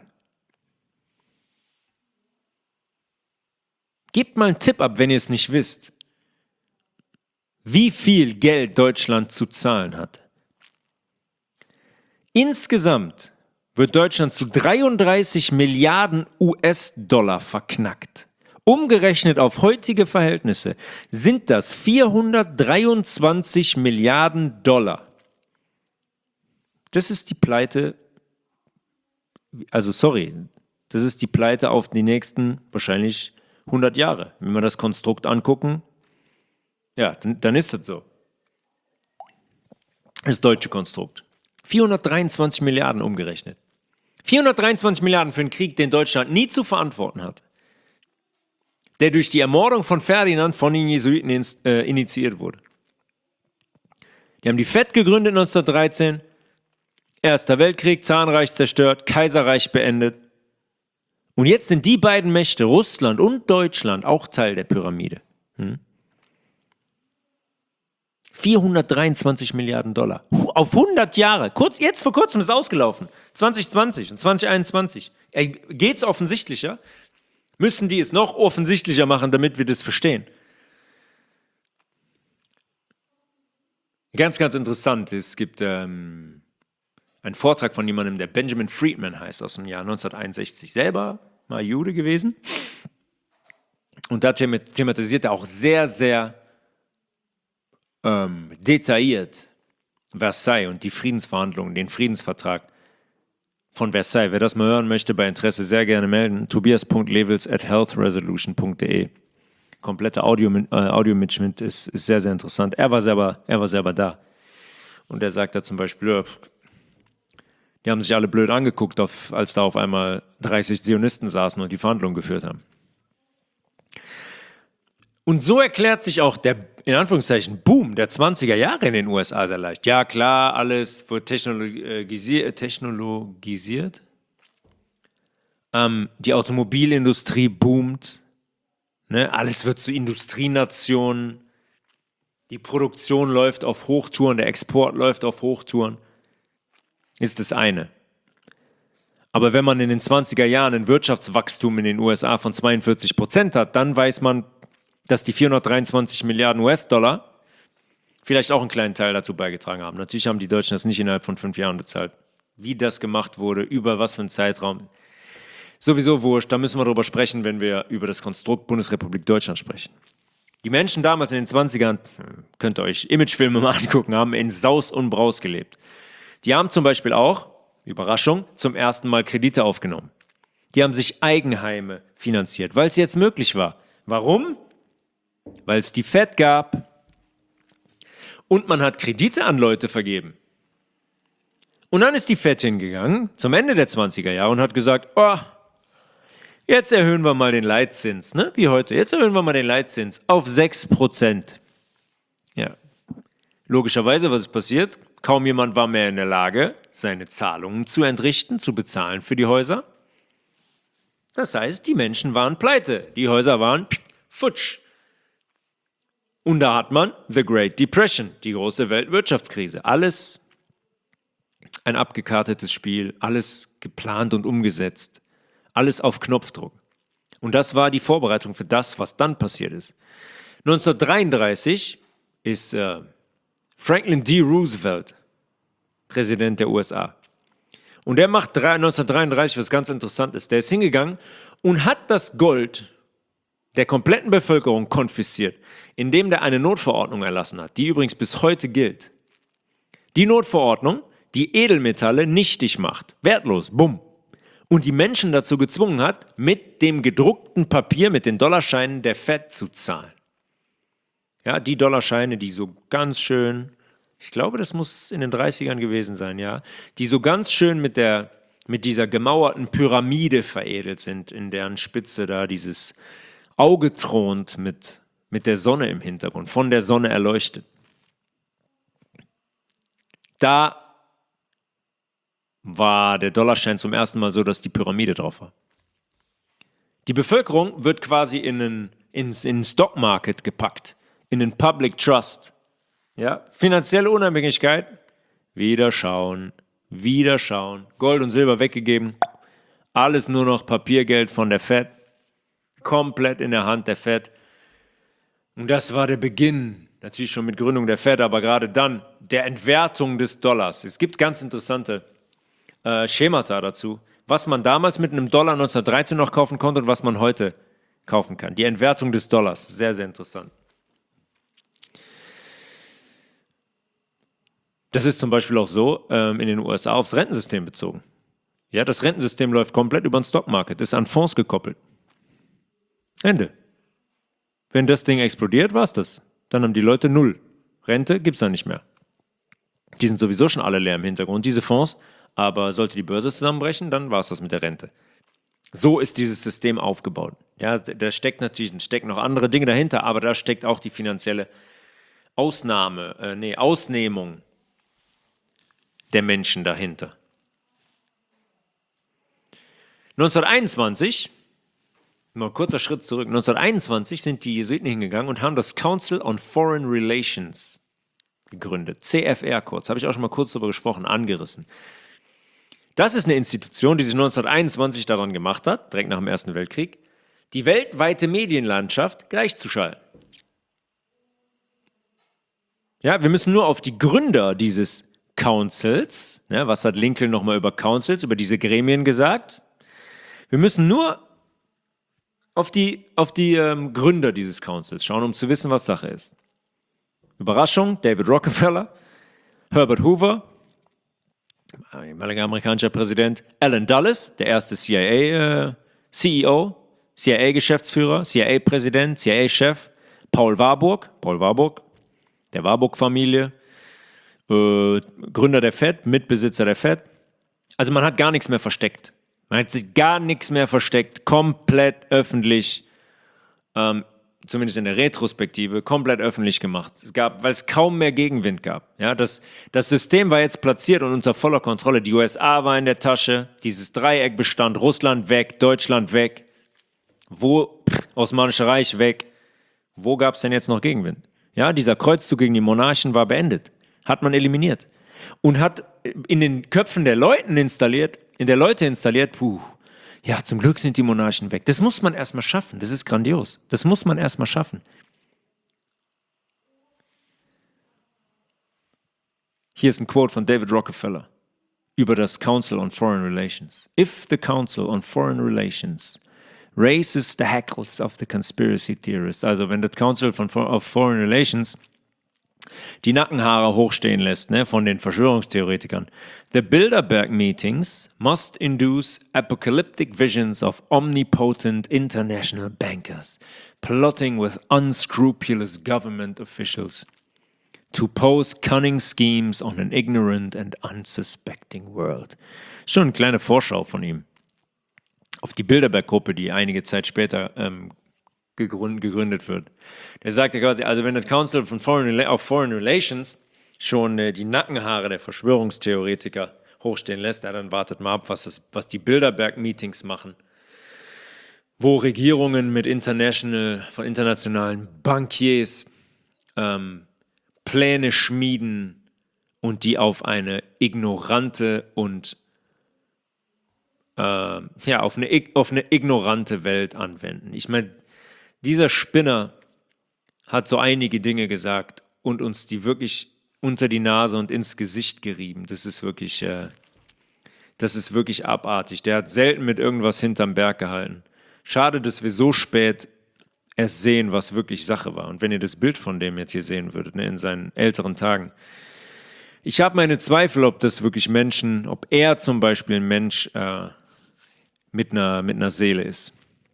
Gebt mal einen Tipp ab, wenn ihr es nicht wisst. Wie viel Geld Deutschland zu zahlen hat. Insgesamt wird Deutschland zu dreiunddreißig Milliarden U S-Dollar verknackt. Umgerechnet auf heutige Verhältnisse sind das vierhundertdreiundzwanzig Milliarden Dollar. Das ist die Pleite, also sorry, das ist die Pleite auf die nächsten wahrscheinlich hundert Jahre. Wenn wir das Konstrukt angucken, ja, dann, dann ist das so. Das deutsche Konstrukt. vierhundertdreiundzwanzig Milliarden umgerechnet. vierhundertdreiundzwanzig Milliarden für einen Krieg, den Deutschland nie zu verantworten hat. Der durch die Ermordung von Ferdinand von den Jesuiten ins, äh, initiiert wurde. Die haben die F E D gegründet neunzehnhundertdreizehn. Erster Weltkrieg, Zahnreich zerstört, Kaiserreich beendet. Und jetzt sind die beiden Mächte, Russland und Deutschland, auch Teil der Pyramide. Hm? vierhundertdreiundzwanzig Milliarden Dollar. Auf hundert Jahre. Kurz, jetzt vor kurzem ist es ausgelaufen. zwanzig zwanzig und zwanzig einundzwanzig. Geht es offensichtlicher? Müssen die es noch offensichtlicher machen, damit wir das verstehen? Ganz, ganz interessant. Es gibt ähm, einen Vortrag von jemandem, der Benjamin Friedman heißt, aus dem Jahr neunzehnhunderteinundsechzig. Selber mal Jude gewesen. Und da thematisiert er auch sehr, sehr ähm, detailliert Versailles und die Friedensverhandlungen, den Friedensvertrag von Versailles. Wer das mal hören möchte, bei Interesse sehr gerne melden. tobias punkt levels at healthresolution punkt de. Komplette Audio, äh, Audio-Mitschnitt ist, ist sehr, sehr interessant. Er war selber, er war selber da. Und er sagt da zum Beispiel, ja, die haben sich alle blöd angeguckt, auf, als da auf einmal dreißig Zionisten saßen und die Verhandlungen geführt haben. Und so erklärt sich auch der, in Anführungszeichen, Boom der zwanziger Jahre in den U S A sehr leicht. Ja, klar, alles wird technologisiert. technologisiert. Ähm, die Automobilindustrie boomt. Ne? Alles wird zu Industrienationen. Die Produktion läuft auf Hochtouren, der Export läuft auf Hochtouren. Ist das eine. Aber wenn man in den zwanziger Jahren ein Wirtschaftswachstum in den U S A von zweiundvierzig Prozent hat, dann weiß man, dass die vierhundertdreiundzwanzig Milliarden U S-Dollar vielleicht auch einen kleinen Teil dazu beigetragen haben. Natürlich haben die Deutschen das nicht innerhalb von fünf Jahren bezahlt. Wie das gemacht wurde, über was für einen Zeitraum, sowieso wurscht. Da müssen wir drüber sprechen, wenn wir über das Konstrukt Bundesrepublik Deutschland sprechen. Die Menschen damals in den zwanzigern, könnt ihr euch Imagefilme mal angucken, haben in Saus und Braus gelebt. Die haben zum Beispiel auch, Überraschung, zum ersten Mal Kredite aufgenommen. Die haben sich Eigenheime finanziert, weil es jetzt möglich war. Warum? Weil es die F E D gab und man hat Kredite an Leute vergeben. Und dann ist die F E D hingegangen zum Ende der zwanziger Jahre und hat gesagt, oh, jetzt erhöhen wir mal den Leitzins, ne? Wie heute, jetzt erhöhen wir mal den Leitzins auf sechs Prozent. Ja, logischerweise, was ist passiert? Kaum jemand war mehr in der Lage, seine Zahlungen zu entrichten, zu bezahlen für die Häuser. Das heißt, die Menschen waren pleite, die Häuser waren futsch. Und da hat man The Great Depression, die große Weltwirtschaftskrise. Alles ein abgekartetes Spiel, alles geplant und umgesetzt, alles auf Knopfdruck. Und das war die Vorbereitung für das, was dann passiert ist. neunzehnhundertdreiunddreißig ist äh, Franklin D. Roosevelt Präsident der U S A. Und der macht neunzehnhundertdreiunddreißig, was ganz interessant ist, der ist hingegangen und hat das Gold der kompletten Bevölkerung konfisziert, indem der eine Notverordnung erlassen hat, die übrigens bis heute gilt. Die Notverordnung, die Edelmetalle nichtig macht, wertlos, bumm. Und die Menschen dazu gezwungen hat, mit dem gedruckten Papier, mit den Dollarscheinen der F E D zu zahlen. Ja, die Dollarscheine, die so ganz schön, ich glaube, das muss in den dreißigern gewesen sein, ja, die so ganz schön mit der, mit dieser gemauerten Pyramide veredelt sind, in deren Spitze da dieses Auge thront mit, mit der Sonne im Hintergrund, von der Sonne erleuchtet. Da war der Dollarschein zum ersten Mal so, dass die Pyramide drauf war. Die Bevölkerung wird quasi in den ins, in den Stock Market gepackt, in den Public Trust. Ja? Finanzielle Unabhängigkeit, wieder schauen, wieder schauen. Gold und Silber weggegeben, alles nur noch Papiergeld von der Fed, komplett in der Hand der Fed. Und das war der Beginn, natürlich schon mit Gründung der Fed, aber gerade dann der Entwertung des Dollars. Es gibt ganz interessante äh, Schemata dazu, was man damals mit einem Dollar neunzehnhundertdreizehn noch kaufen konnte und was man heute kaufen kann. Die Entwertung des Dollars, sehr, sehr interessant. Das ist zum Beispiel auch so ähm, in den U S A aufs Rentensystem bezogen. Ja, das Rentensystem läuft komplett über den Stockmarket, ist an Fonds gekoppelt. Ende. Wenn das Ding explodiert, war es das. Dann haben die Leute null. Rente gibt es dann nicht mehr. Die sind sowieso schon alle leer im Hintergrund, diese Fonds. Aber sollte die Börse zusammenbrechen, dann war es das mit der Rente. So ist dieses System aufgebaut. Ja, da steckt natürlich stecken noch andere Dinge dahinter, aber da steckt auch die finanzielle Ausnahme, äh, nee, Ausnehmung der Menschen dahinter. neunzehnhunderteinundzwanzig, mal ein kurzer Schritt zurück, neunzehnhunderteinundzwanzig sind die Jesuiten hingegangen und haben das Council on Foreign Relations gegründet. C F R kurz, habe ich auch schon mal kurz darüber gesprochen, angerissen. Das ist eine Institution, die sich neunzehnhunderteinundzwanzig daran gemacht hat, direkt nach dem Ersten Weltkrieg, die weltweite Medienlandschaft gleichzuschalten. Ja, wir müssen nur auf die Gründer dieses Councils, ja, was hat Lincoln nochmal über Councils, über diese Gremien gesagt? Wir müssen nur auf die, auf die ähm, Gründer dieses Councils schauen, um zu wissen, was Sache ist. Überraschung, David Rockefeller, Herbert Hoover, ehemaliger amerikanischer Präsident, Alan Dulles, der erste C I A-C E O, C I A-Geschäftsführer, C I A-Präsident, C I A-Chef, Paul Warburg, Paul Warburg, der Warburg-Familie, äh, Gründer der Fed, Mitbesitzer der Fed. Also man hat gar nichts mehr versteckt. Man hat sich gar nichts mehr versteckt, komplett öffentlich, ähm, zumindest in der Retrospektive, komplett öffentlich gemacht. Es gab, weil es kaum mehr Gegenwind gab. Ja, das, das System war jetzt platziert und unter voller Kontrolle. Die U S A war in der Tasche, dieses Dreieck bestand, Russland weg, Deutschland weg, wo, pff, Osmanische Reich weg. Wo gab es denn jetzt noch Gegenwind? Ja, dieser Kreuzzug gegen die Monarchen war beendet. Hat man eliminiert. Und hat in den Köpfen der Leuten installiert, in der Leute installiert, puh, ja, zum Glück sind die Monarchen weg. Das muss man erstmal schaffen. Das ist grandios. Das muss man erstmal schaffen. Hier ist ein Quote von David Rockefeller über das Council on Foreign Relations. If the Council on Foreign Relations raises the hackles of the conspiracy theorists, also wenn das Council of Foreign Relations die Nackenhaare hochstehen lässt, ne, von den Verschwörungstheoretikern. The Bilderberg meetings must induce apocalyptic visions of omnipotent international bankers plotting with unscrupulous government officials to pose cunning schemes on an ignorant and unsuspecting world. Schon eine kleine Vorschau von ihm auf die Bilderberg-Gruppe, die einige Zeit später ähm, gegründet wird. Der sagte quasi, also wenn das Council von Foreign, of Foreign Relations schon äh, die Nackenhaare der Verschwörungstheoretiker hochstehen lässt, ja, dann wartet mal ab, was, das, was die Bilderberg-Meetings machen, wo Regierungen mit international, von internationalen Bankiers ähm, Pläne schmieden und die auf eine ignorante und äh, ja, auf eine, auf eine ignorante Welt anwenden. Ich meine, dieser Spinner hat so einige Dinge gesagt und uns die wirklich unter die Nase und ins Gesicht gerieben. Das ist wirklich, äh, das ist wirklich abartig. Der hat selten mit irgendwas hinterm Berg gehalten. Schade, dass wir so spät erst sehen, was wirklich Sache war. Und wenn ihr das Bild von dem jetzt hier sehen würdet, ne, in seinen älteren Tagen. Ich habe meine Zweifel, ob das wirklich Menschen, ob er zum Beispiel ein Mensch äh, mit einer, mit einer Seele ist.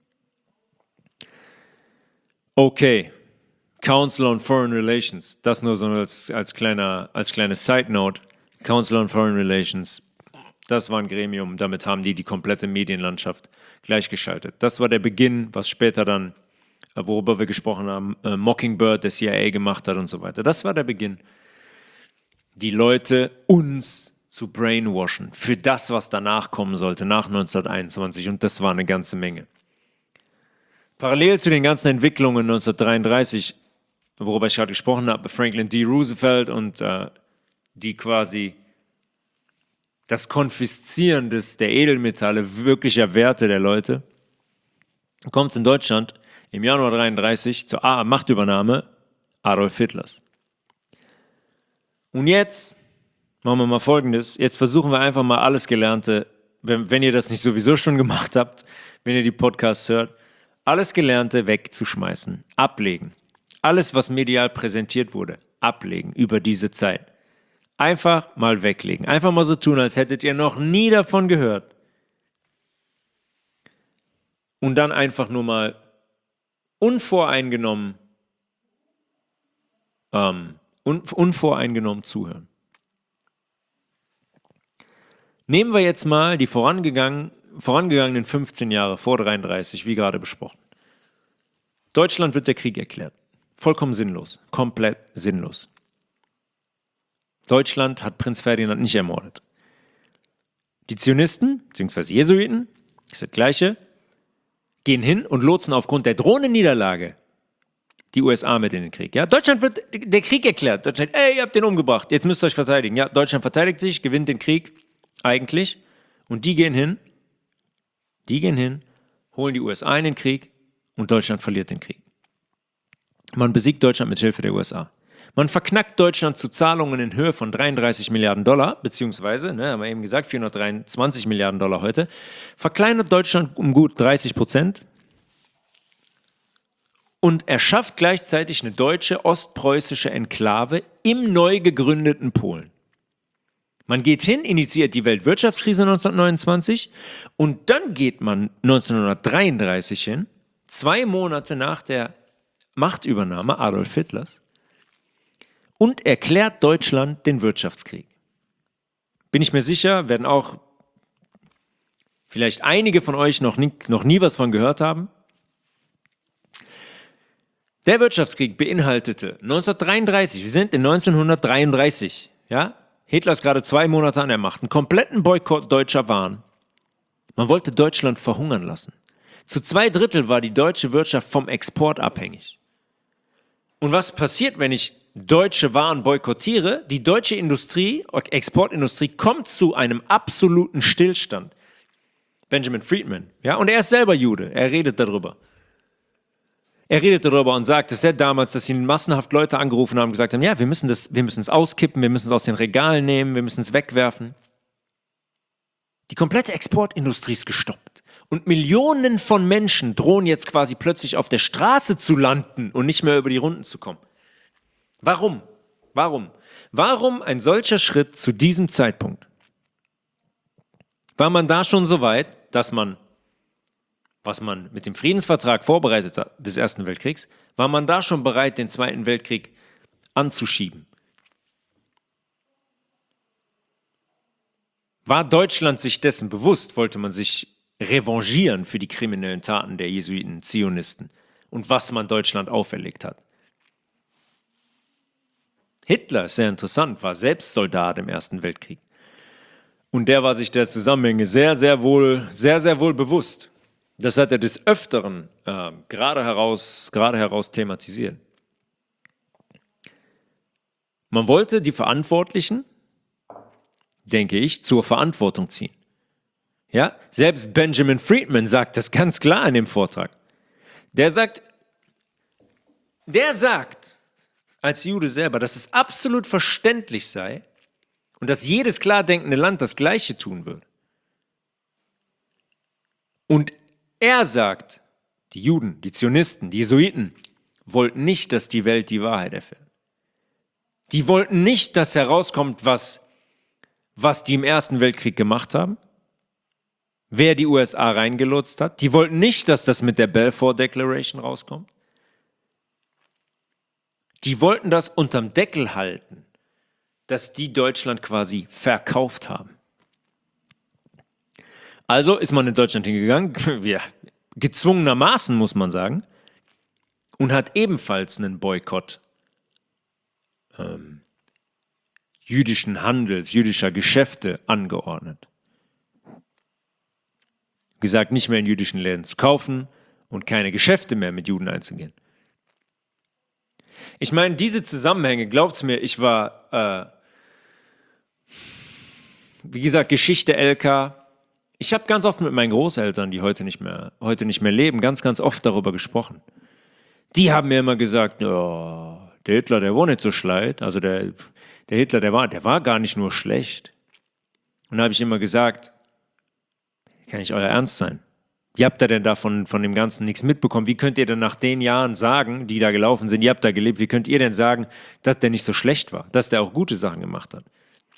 Okay, Council on Foreign Relations, das nur so als, als, kleiner, als kleine Side-Note. Council on Foreign Relations, das war ein Gremium, damit haben die die komplette Medienlandschaft gleichgeschaltet. Das war der Beginn, was später dann, worüber wir gesprochen haben, äh, Mockingbird, der C I A gemacht hat und so weiter. Das war der Beginn. Die Leute uns zu brainwashen für das, was danach kommen sollte, nach neunzehnhunderteinundzwanzig. Und das war eine ganze Menge. Parallel zu den ganzen Entwicklungen neunzehnhundertdreiunddreißig, worüber ich gerade gesprochen habe, Franklin D. Roosevelt und äh, die quasi das Konfiszieren des, der Edelmetalle wirklicher Werte der Leute, kommt es in Deutschland im Januar neunzehnhundertdreiunddreißig zur A- Machtübernahme Adolf Hitlers. Und jetzt machen wir mal Folgendes. Jetzt versuchen wir einfach mal alles Gelernte, wenn, wenn ihr das nicht sowieso schon gemacht habt, wenn ihr die Podcasts hört, alles Gelernte wegzuschmeißen, ablegen. Alles, was medial präsentiert wurde, ablegen über diese Zeit. Einfach mal weglegen. Einfach mal so tun, als hättet ihr noch nie davon gehört. Und dann einfach nur mal unvoreingenommen, ähm, un, unvoreingenommen zuhören. Nehmen wir jetzt mal die vorangegangen, vorangegangenen fünfzehn Jahre vor dreiunddreißig, wie gerade besprochen. Deutschland wird der Krieg erklärt. Vollkommen sinnlos. Komplett sinnlos. Deutschland hat Prinz Ferdinand nicht ermordet. Die Zionisten, beziehungsweise Jesuiten, das ist das Gleiche, gehen hin und lotsen aufgrund der drohenden Niederlage die U S A mit in den Krieg. Ja? Deutschland wird der Krieg erklärt. Deutschland, ey, ihr habt den umgebracht, jetzt müsst ihr euch verteidigen. Ja? Deutschland verteidigt sich, gewinnt den Krieg, eigentlich. Und die gehen hin, die gehen hin, holen die U S A in den Krieg und Deutschland verliert den Krieg. Man besiegt Deutschland mit Hilfe der U S A. Man verknackt Deutschland zu Zahlungen in Höhe von dreiunddreißig Milliarden Dollar, beziehungsweise, ne, haben wir eben gesagt, vierhundertdreiundzwanzig Milliarden Dollar heute, verkleinert Deutschland um gut dreißig Prozent und erschafft gleichzeitig eine deutsche ostpreußische Enklave im neu gegründeten Polen. Man geht hin, initiiert die Weltwirtschaftskrise neunzehnhundertneunundzwanzig und dann geht man neunzehnhundertdreiunddreißig hin, zwei Monate nach der Machtübernahme Adolf Hitlers, und erklärt Deutschland den Wirtschaftskrieg. Bin ich mir sicher, werden auch vielleicht einige von euch noch nie, noch nie was von gehört haben. Der Wirtschaftskrieg beinhaltete neunzehnhundertdreiunddreißig, wir sind in neunzehnhundertdreiunddreißig, ja? Hitler ist gerade zwei Monate an der Macht, einen kompletten Boykott deutscher Waren. Man wollte Deutschland verhungern lassen. Zu zwei Drittel war die deutsche Wirtschaft vom Export abhängig. Und was passiert, wenn ich deutsche Waren boykottiere? Die deutsche Industrie, Exportindustrie, kommt zu einem absoluten Stillstand. Benjamin Friedman, ja, und er ist selber Jude, er redet darüber. Er redet darüber und sagt, es ist ja damals, dass sie massenhaft Leute angerufen haben und gesagt haben, ja, wir müssen das, wir müssen es auskippen, wir müssen es aus den Regalen nehmen, wir müssen es wegwerfen. Die komplette Exportindustrie ist gestoppt. Und Millionen von Menschen drohen jetzt quasi plötzlich auf der Straße zu landen und nicht mehr über die Runden zu kommen. Warum? Warum? Warum ein solcher Schritt zu diesem Zeitpunkt? War man da schon so weit, dass man, was man mit dem Friedensvertrag vorbereitet hat, des Ersten Weltkriegs, war man da schon bereit, den Zweiten Weltkrieg anzuschieben? War Deutschland sich dessen bewusst, wollte man sich revanchieren für die kriminellen Taten der Jesuiten, Zionisten und was man Deutschland auferlegt hat? Hitler, sehr interessant, war selbst Soldat im Ersten Weltkrieg. Und der war sich der Zusammenhänge sehr, sehr wohl, sehr, sehr wohl bewusst. Das hat er des Öfteren äh, gerade heraus, gerade heraus thematisiert. Man wollte die Verantwortlichen, denke ich, zur Verantwortung ziehen. Ja, selbst Benjamin Friedman sagt das ganz klar in dem Vortrag. Der sagt, der sagt als Jude selber, dass es absolut verständlich sei und dass jedes klar denkende Land das Gleiche tun würde. Und er sagt, die Juden, die Zionisten, die Jesuiten wollten nicht, dass die Welt die Wahrheit erfährt. Die wollten nicht, dass herauskommt, was, was die im Ersten Weltkrieg gemacht haben, wer die U S A reingelotst hat. Die wollten nicht, dass das mit der Balfour Declaration rauskommt. Die wollten das unterm Deckel halten, dass die Deutschland quasi verkauft haben. Also ist man in Deutschland hingegangen, ja, gezwungenermaßen muss man sagen, und hat ebenfalls einen Boykott ähm, jüdischen Handels, jüdischer Geschäfte angeordnet. Gesagt, nicht mehr in jüdischen Läden zu kaufen und keine Geschäfte mehr mit Juden einzugehen. Ich meine, diese Zusammenhänge, glaubt's mir, ich war, äh, wie gesagt, Geschichte L K. Ich habe ganz oft mit meinen Großeltern, die heute nicht mehr, heute nicht mehr leben, ganz, ganz oft darüber gesprochen. Die haben mir immer gesagt, oh, der Hitler, der war nicht so schlecht. Also der, der Hitler, der war, der war gar nicht nur schlecht. Und da habe ich immer gesagt, kann nicht euer Ernst sein? Wie habt ihr denn davon von dem Ganzen nichts mitbekommen? Wie könnt ihr denn nach den Jahren sagen, die da gelaufen sind, ihr habt da gelebt, wie könnt ihr denn sagen, dass der nicht so schlecht war, dass der auch gute Sachen gemacht hat?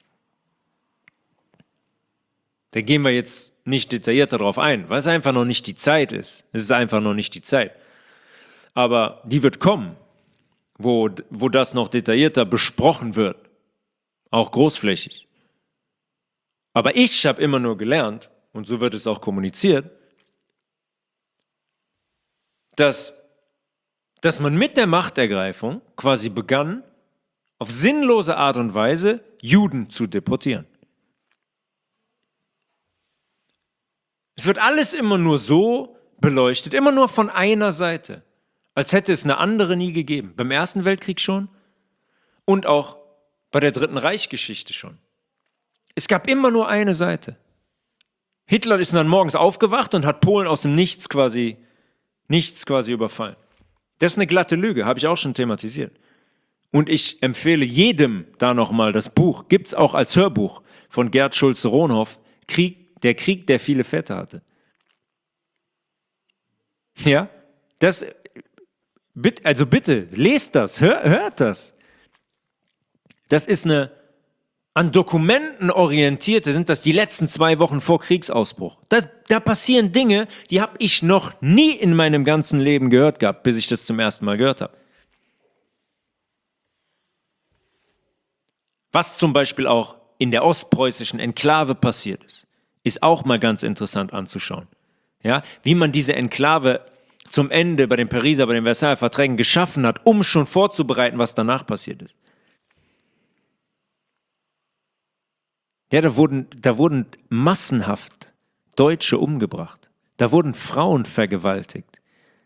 Da gehen wir jetzt nicht detaillierter darauf ein, weil es einfach noch nicht die Zeit ist. Es ist einfach noch nicht die Zeit. Aber die wird kommen, wo, wo das noch detaillierter besprochen wird, auch großflächig. Aber ich habe immer nur gelernt, und so wird es auch kommuniziert, dass, dass man mit der Machtergreifung quasi begann, auf sinnlose Art und Weise Juden zu deportieren. Es wird alles immer nur so beleuchtet, immer nur von einer Seite, als hätte es eine andere nie gegeben. Beim Ersten Weltkrieg schon und auch bei der Dritten Reichsgeschichte schon. Es gab immer nur eine Seite. Hitler ist dann morgens aufgewacht und hat Polen aus dem Nichts quasi, nichts quasi überfallen. Das ist eine glatte Lüge, habe ich auch schon thematisiert. Und ich empfehle jedem da nochmal das Buch, gibt es auch als Hörbuch von Gerd Schulze-Rohnhoff, Krieg, der Krieg, der viele Väter hatte. Ja, das, also bitte, lest das, hör, hört das. Das ist eine an Dokumenten orientierte, sind das die letzten zwei Wochen vor Kriegsausbruch. Das, da passieren Dinge, die habe ich noch nie in meinem ganzen Leben gehört gehabt, bis ich das zum ersten Mal gehört habe. Was zum Beispiel auch in der ostpreußischen Enklave passiert ist, ist auch mal ganz interessant anzuschauen. Ja, wie man diese Enklave zum Ende bei den Pariser, bei den Versailler Verträgen geschaffen hat, um schon vorzubereiten, was danach passiert ist. Ja, da wurden, da wurden massenhaft Deutsche umgebracht. Da wurden Frauen vergewaltigt.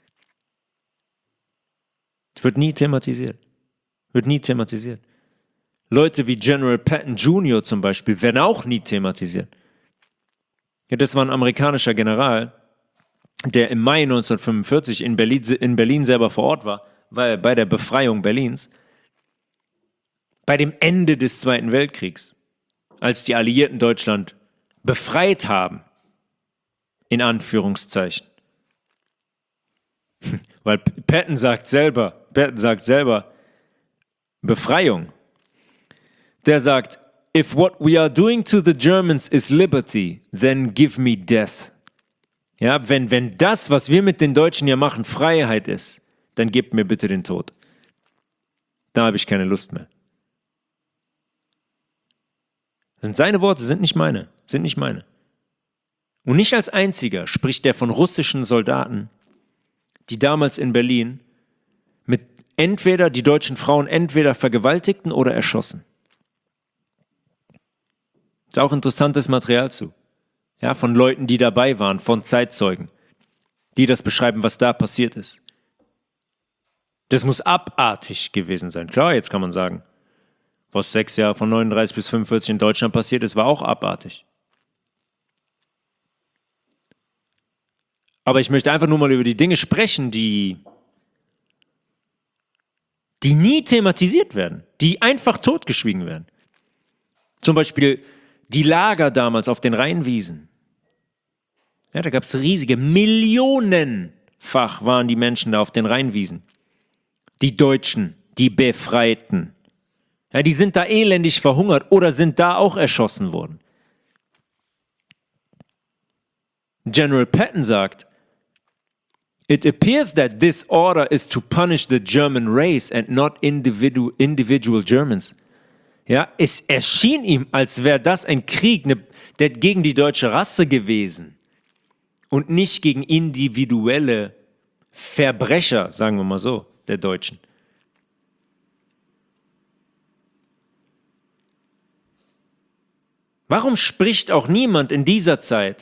Das wird nie thematisiert. Wird nie thematisiert. Leute wie General Patton Junior zum Beispiel werden auch nie thematisiert. Ja, das war ein amerikanischer General, der im Mai neunzehnhundertfünfundvierzig in Berlin, in Berlin selber vor Ort war, weil bei der Befreiung Berlins, bei dem Ende des Zweiten Weltkriegs, als die Alliierten Deutschland befreit haben, in Anführungszeichen. Weil Patton sagt selber, Patton sagt selber, Befreiung. Der sagt, if what we are doing to the Germans is liberty, then give me death. Ja, wenn, wenn das, was wir mit den Deutschen hier machen, Freiheit ist, dann gebt mir bitte den Tod. Da habe ich keine Lust mehr. Das sind seine Worte, sind nicht meine, sind nicht meine. Und nicht als einziger spricht er von russischen Soldaten, die damals in Berlin mit entweder die deutschen Frauen entweder vergewaltigten oder erschossen. Ist auch interessantes Material zu. Ja, von Leuten, die dabei waren, von Zeitzeugen, die das beschreiben, was da passiert ist. Das muss abartig gewesen sein. Klar, jetzt kann man sagen, was sechs Jahre von neununddreißig bis fünfundvierzig in Deutschland passiert ist, war auch abartig. Aber ich möchte einfach nur mal über die Dinge sprechen, die, die nie thematisiert werden, die einfach totgeschwiegen werden. Zum Beispiel die Lager damals auf den Rheinwiesen. Ja, da gab es riesige, millionenfach waren die Menschen da auf den Rheinwiesen. Die Deutschen, die Befreiten. Ja, die sind da elendig verhungert oder sind da auch erschossen worden. General Patton sagt, it appears that this order is to punish the German race and not individual, individual Germans. Ja, es erschien ihm, als wäre das ein Krieg ne, der, gegen die deutsche Rasse gewesen und nicht gegen individuelle Verbrecher, sagen wir mal so, der Deutschen. Warum spricht auch niemand in dieser Zeit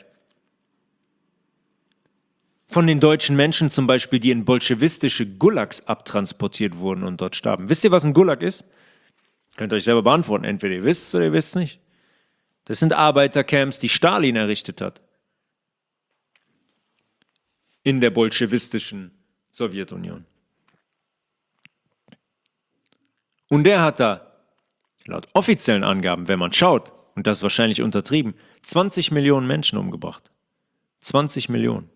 von den deutschen Menschen zum Beispiel, die in bolschewistische Gulags abtransportiert wurden und dort starben? Wisst ihr, was ein Gulag ist? Könnt ihr euch selber beantworten. Entweder ihr wisst es oder ihr wisst es nicht. Das sind Arbeitercamps, die Stalin errichtet hat. In der bolschewistischen Sowjetunion. Und der hat da, laut offiziellen Angaben, wenn man schaut, und das ist wahrscheinlich untertrieben, zwanzig Millionen Menschen umgebracht. zwanzig Millionen.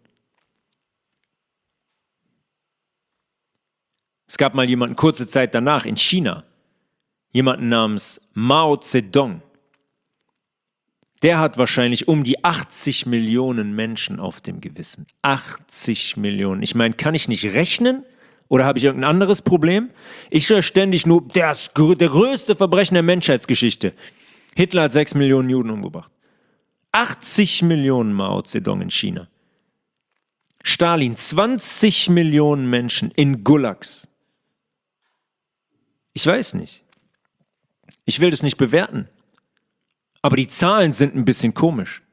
Es gab mal jemanden kurze Zeit danach in China, jemanden namens Mao Zedong. Der hat wahrscheinlich um die achtzig Millionen Menschen auf dem Gewissen. achtzig Millionen. Ich meine, kann ich nicht rechnen? Oder habe ich irgendein anderes Problem? Ich höre ständig nur, der ist der größte Verbrechen der Menschheitsgeschichte. Hitler hat sechs Millionen Juden umgebracht. achtzig Millionen Mao Zedong in China. Stalin, zwanzig Millionen Menschen in Gulags. Ich weiß nicht. Ich will das nicht bewerten. Aber die Zahlen sind ein bisschen komisch.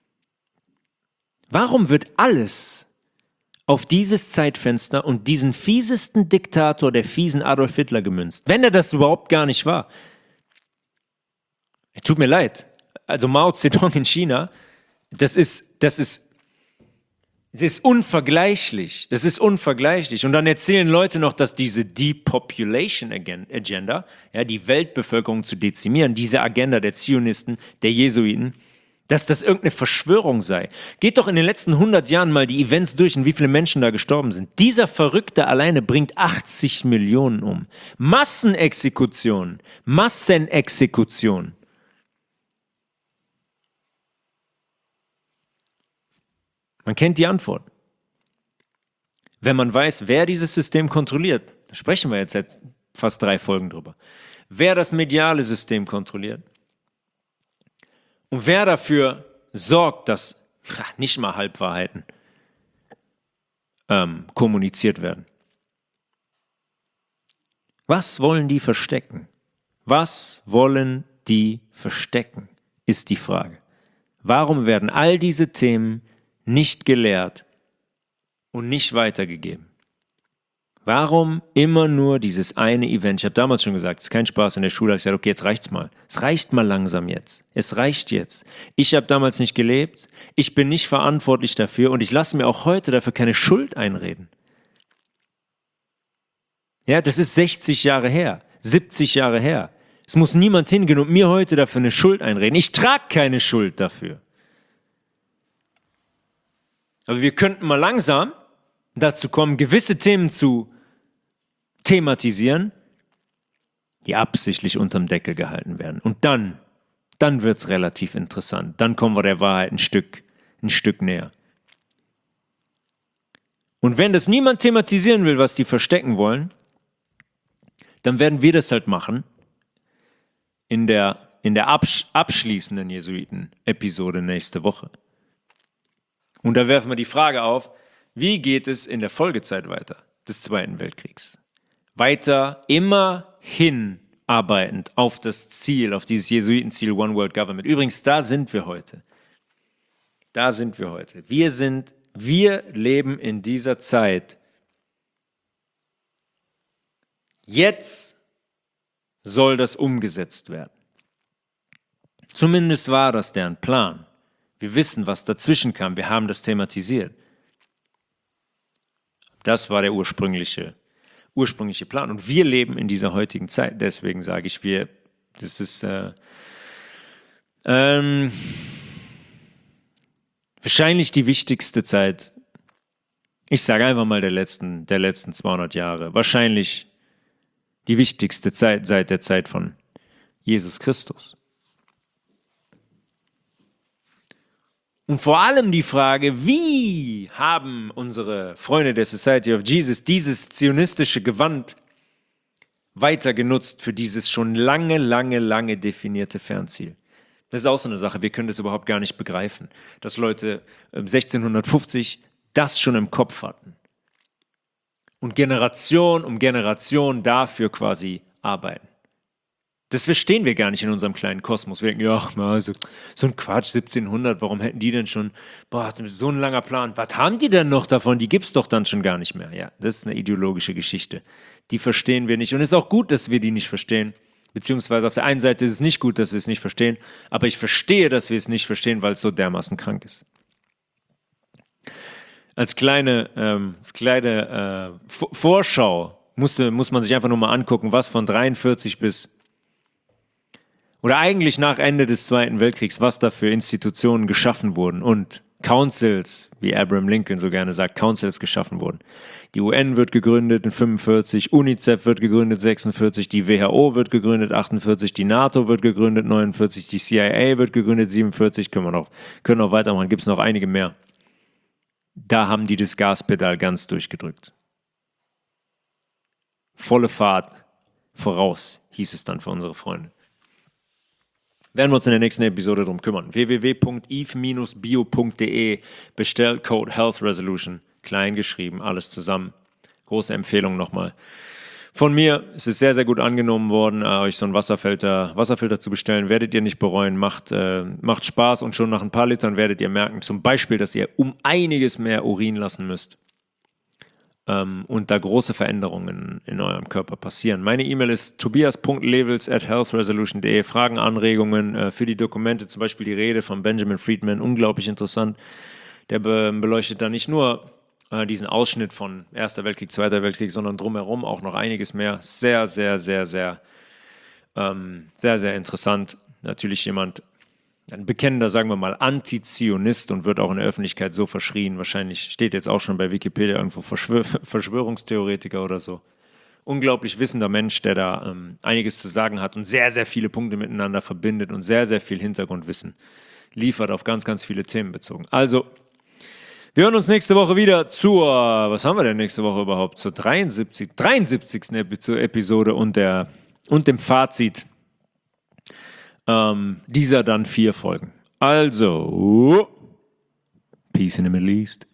Warum wird alles auf dieses Zeitfenster und diesen fiesesten Diktator, der fiesen Adolf Hitler, gemünzt? Wenn er das überhaupt gar nicht war. Tut mir leid. Also Mao Zedong in China, das ist, das ist, das ist unvergleichlich. Das ist unvergleichlich. Und dann erzählen Leute noch, dass diese Depopulation Agenda, ja, die Weltbevölkerung zu dezimieren, diese Agenda der Zionisten, der Jesuiten, dass das irgendeine Verschwörung sei. Geht doch in den letzten hundert Jahren mal die Events durch und wie viele Menschen da gestorben sind. Dieser Verrückte alleine bringt achtzig Millionen um. Massenexekutionen. Massenexekutionen. Man kennt die Antwort. Wenn man weiß, wer dieses System kontrolliert, da sprechen wir jetzt seit fast drei Folgen drüber, wer das mediale System kontrolliert und wer dafür sorgt, dass ach, nicht mal Halbwahrheiten ähm, kommuniziert werden. Was wollen die verstecken? Was wollen die verstecken, ist die Frage. Warum werden all diese Themen nicht gelehrt und nicht weitergegeben? Warum immer nur dieses eine Event? Ich habe damals schon gesagt, es ist kein Spaß in der Schule. Ich habe gesagt, okay, jetzt reicht's mal. Es reicht mal langsam jetzt. Es reicht jetzt. Ich habe damals nicht gelebt. Ich bin nicht verantwortlich dafür und ich lasse mir auch heute dafür keine Schuld einreden. Ja, das ist sechzig Jahre her, siebzig Jahre her. Es muss niemand hingehen und mir heute dafür eine Schuld einreden. Ich trage keine Schuld dafür. Aber wir könnten mal langsam dazu kommen, gewisse Themen zu thematisieren, die absichtlich unterm Deckel gehalten werden. Und dann, dann wird es relativ interessant. Dann kommen wir der Wahrheit ein Stück, ein Stück näher. Und wenn das niemand thematisieren will, was die verstecken wollen, dann werden wir das halt machen in der, in der absch- abschließenden Jesuiten-Episode nächste Woche. Und da werfen wir die Frage auf, wie geht es in der Folgezeit weiter des Zweiten Weltkriegs? Weiter immer hinarbeitend auf das Ziel, auf dieses Jesuitenziel One World Government. Übrigens, da sind wir heute. Da sind wir heute. Wir sind, wir leben in dieser Zeit. Jetzt soll das umgesetzt werden. Zumindest war das deren Plan. Wir wissen, was dazwischen kam. Wir haben das thematisiert. Das war der ursprüngliche, ursprüngliche Plan. Und wir leben in dieser heutigen Zeit. Deswegen sage ich, wir, das ist äh, ähm, wahrscheinlich die wichtigste Zeit. Ich sage einfach mal der letzten, der letzten zweihundert Jahre. Wahrscheinlich die wichtigste Zeit seit der Zeit von Jesus Christus. Und vor allem die Frage, wie haben unsere Freunde der Society of Jesus dieses zionistische Gewand weiter genutzt für dieses schon lange, lange, lange definierte Fernziel? Das ist auch so eine Sache, wir können das überhaupt gar nicht begreifen, dass Leute sechzehnhundertfünfzig das schon im Kopf hatten und Generation um Generation dafür quasi arbeiten. Das verstehen wir gar nicht in unserem kleinen Kosmos. Wir denken, ja, ach, mal, so, so ein Quatsch, siebzehnhundert, warum hätten die denn schon, boah, so ein langer Plan, was haben die denn noch davon? Die gibt's doch dann schon gar nicht mehr. Ja, das ist eine ideologische Geschichte. Die verstehen wir nicht. Und es ist auch gut, dass wir die nicht verstehen. Beziehungsweise auf der einen Seite ist es nicht gut, dass wir es nicht verstehen, aber ich verstehe, dass wir es nicht verstehen, weil es so dermaßen krank ist. Als kleine, ähm, als kleine äh, V- Vorschau musste, muss man sich einfach nur mal angucken, was von dreiundvierzig bis oder eigentlich nach Ende des Zweiten Weltkriegs, was da für Institutionen geschaffen wurden und Councils, wie Abraham Lincoln so gerne sagt, Councils geschaffen wurden. Die U N wird gegründet in fünfundvierzig, UNICEF wird gegründet sechsundvierzig, die W H O wird gegründet achtundvierzig, die NATO wird gegründet neunundvierzig, die C I A wird gegründet siebenundvierzig, können wir noch, können noch weitermachen, gibt es noch einige mehr. Da haben die das Gaspedal ganz durchgedrückt. Volle Fahrt voraus, hieß es dann für unsere Freunde. Werden wir uns in der nächsten Episode drum kümmern. w w w punkt eve dash bio punkt de, Bestellcode Health Resolution, klein geschrieben, alles zusammen. Große Empfehlung nochmal. Von mir, es ist sehr, sehr gut angenommen worden, äh, euch so einen Wasserfilter, Wasserfilter zu bestellen. Werdet ihr nicht bereuen, macht, äh, macht Spaß und schon nach ein paar Litern werdet ihr merken, zum Beispiel, dass ihr um einiges mehr Urin lassen müsst. Ähm, und da große Veränderungen in eurem Körper passieren. Meine E-Mail ist tobias punkt levels at healthresolution punkt de. Fragen, Anregungen äh, für die Dokumente, zum Beispiel die Rede von Benjamin Friedman, unglaublich interessant. Der be- beleuchtet da nicht nur äh, diesen Ausschnitt von Erster Weltkrieg, Zweiter Weltkrieg, sondern drumherum auch noch einiges mehr. Sehr, sehr, sehr, sehr, ähm, sehr, sehr interessant. Natürlich jemand, ein bekennender, sagen wir mal, Antizionist und wird auch in der Öffentlichkeit so verschrien. Wahrscheinlich steht jetzt auch schon bei Wikipedia irgendwo Verschwör- Verschwörungstheoretiker oder so. Unglaublich wissender Mensch, der da ähm, einiges zu sagen hat und sehr, sehr viele Punkte miteinander verbindet und sehr, sehr viel Hintergrundwissen liefert, auf ganz, ganz viele Themen bezogen. Also, wir hören uns nächste Woche wieder zur, was haben wir denn nächste Woche überhaupt? Zur dreiundsiebzigsten dreiundsiebzigsten Episode und, der, und dem Fazit Ähm, dieser dann vier Folgen. Also, Peace in the Middle East.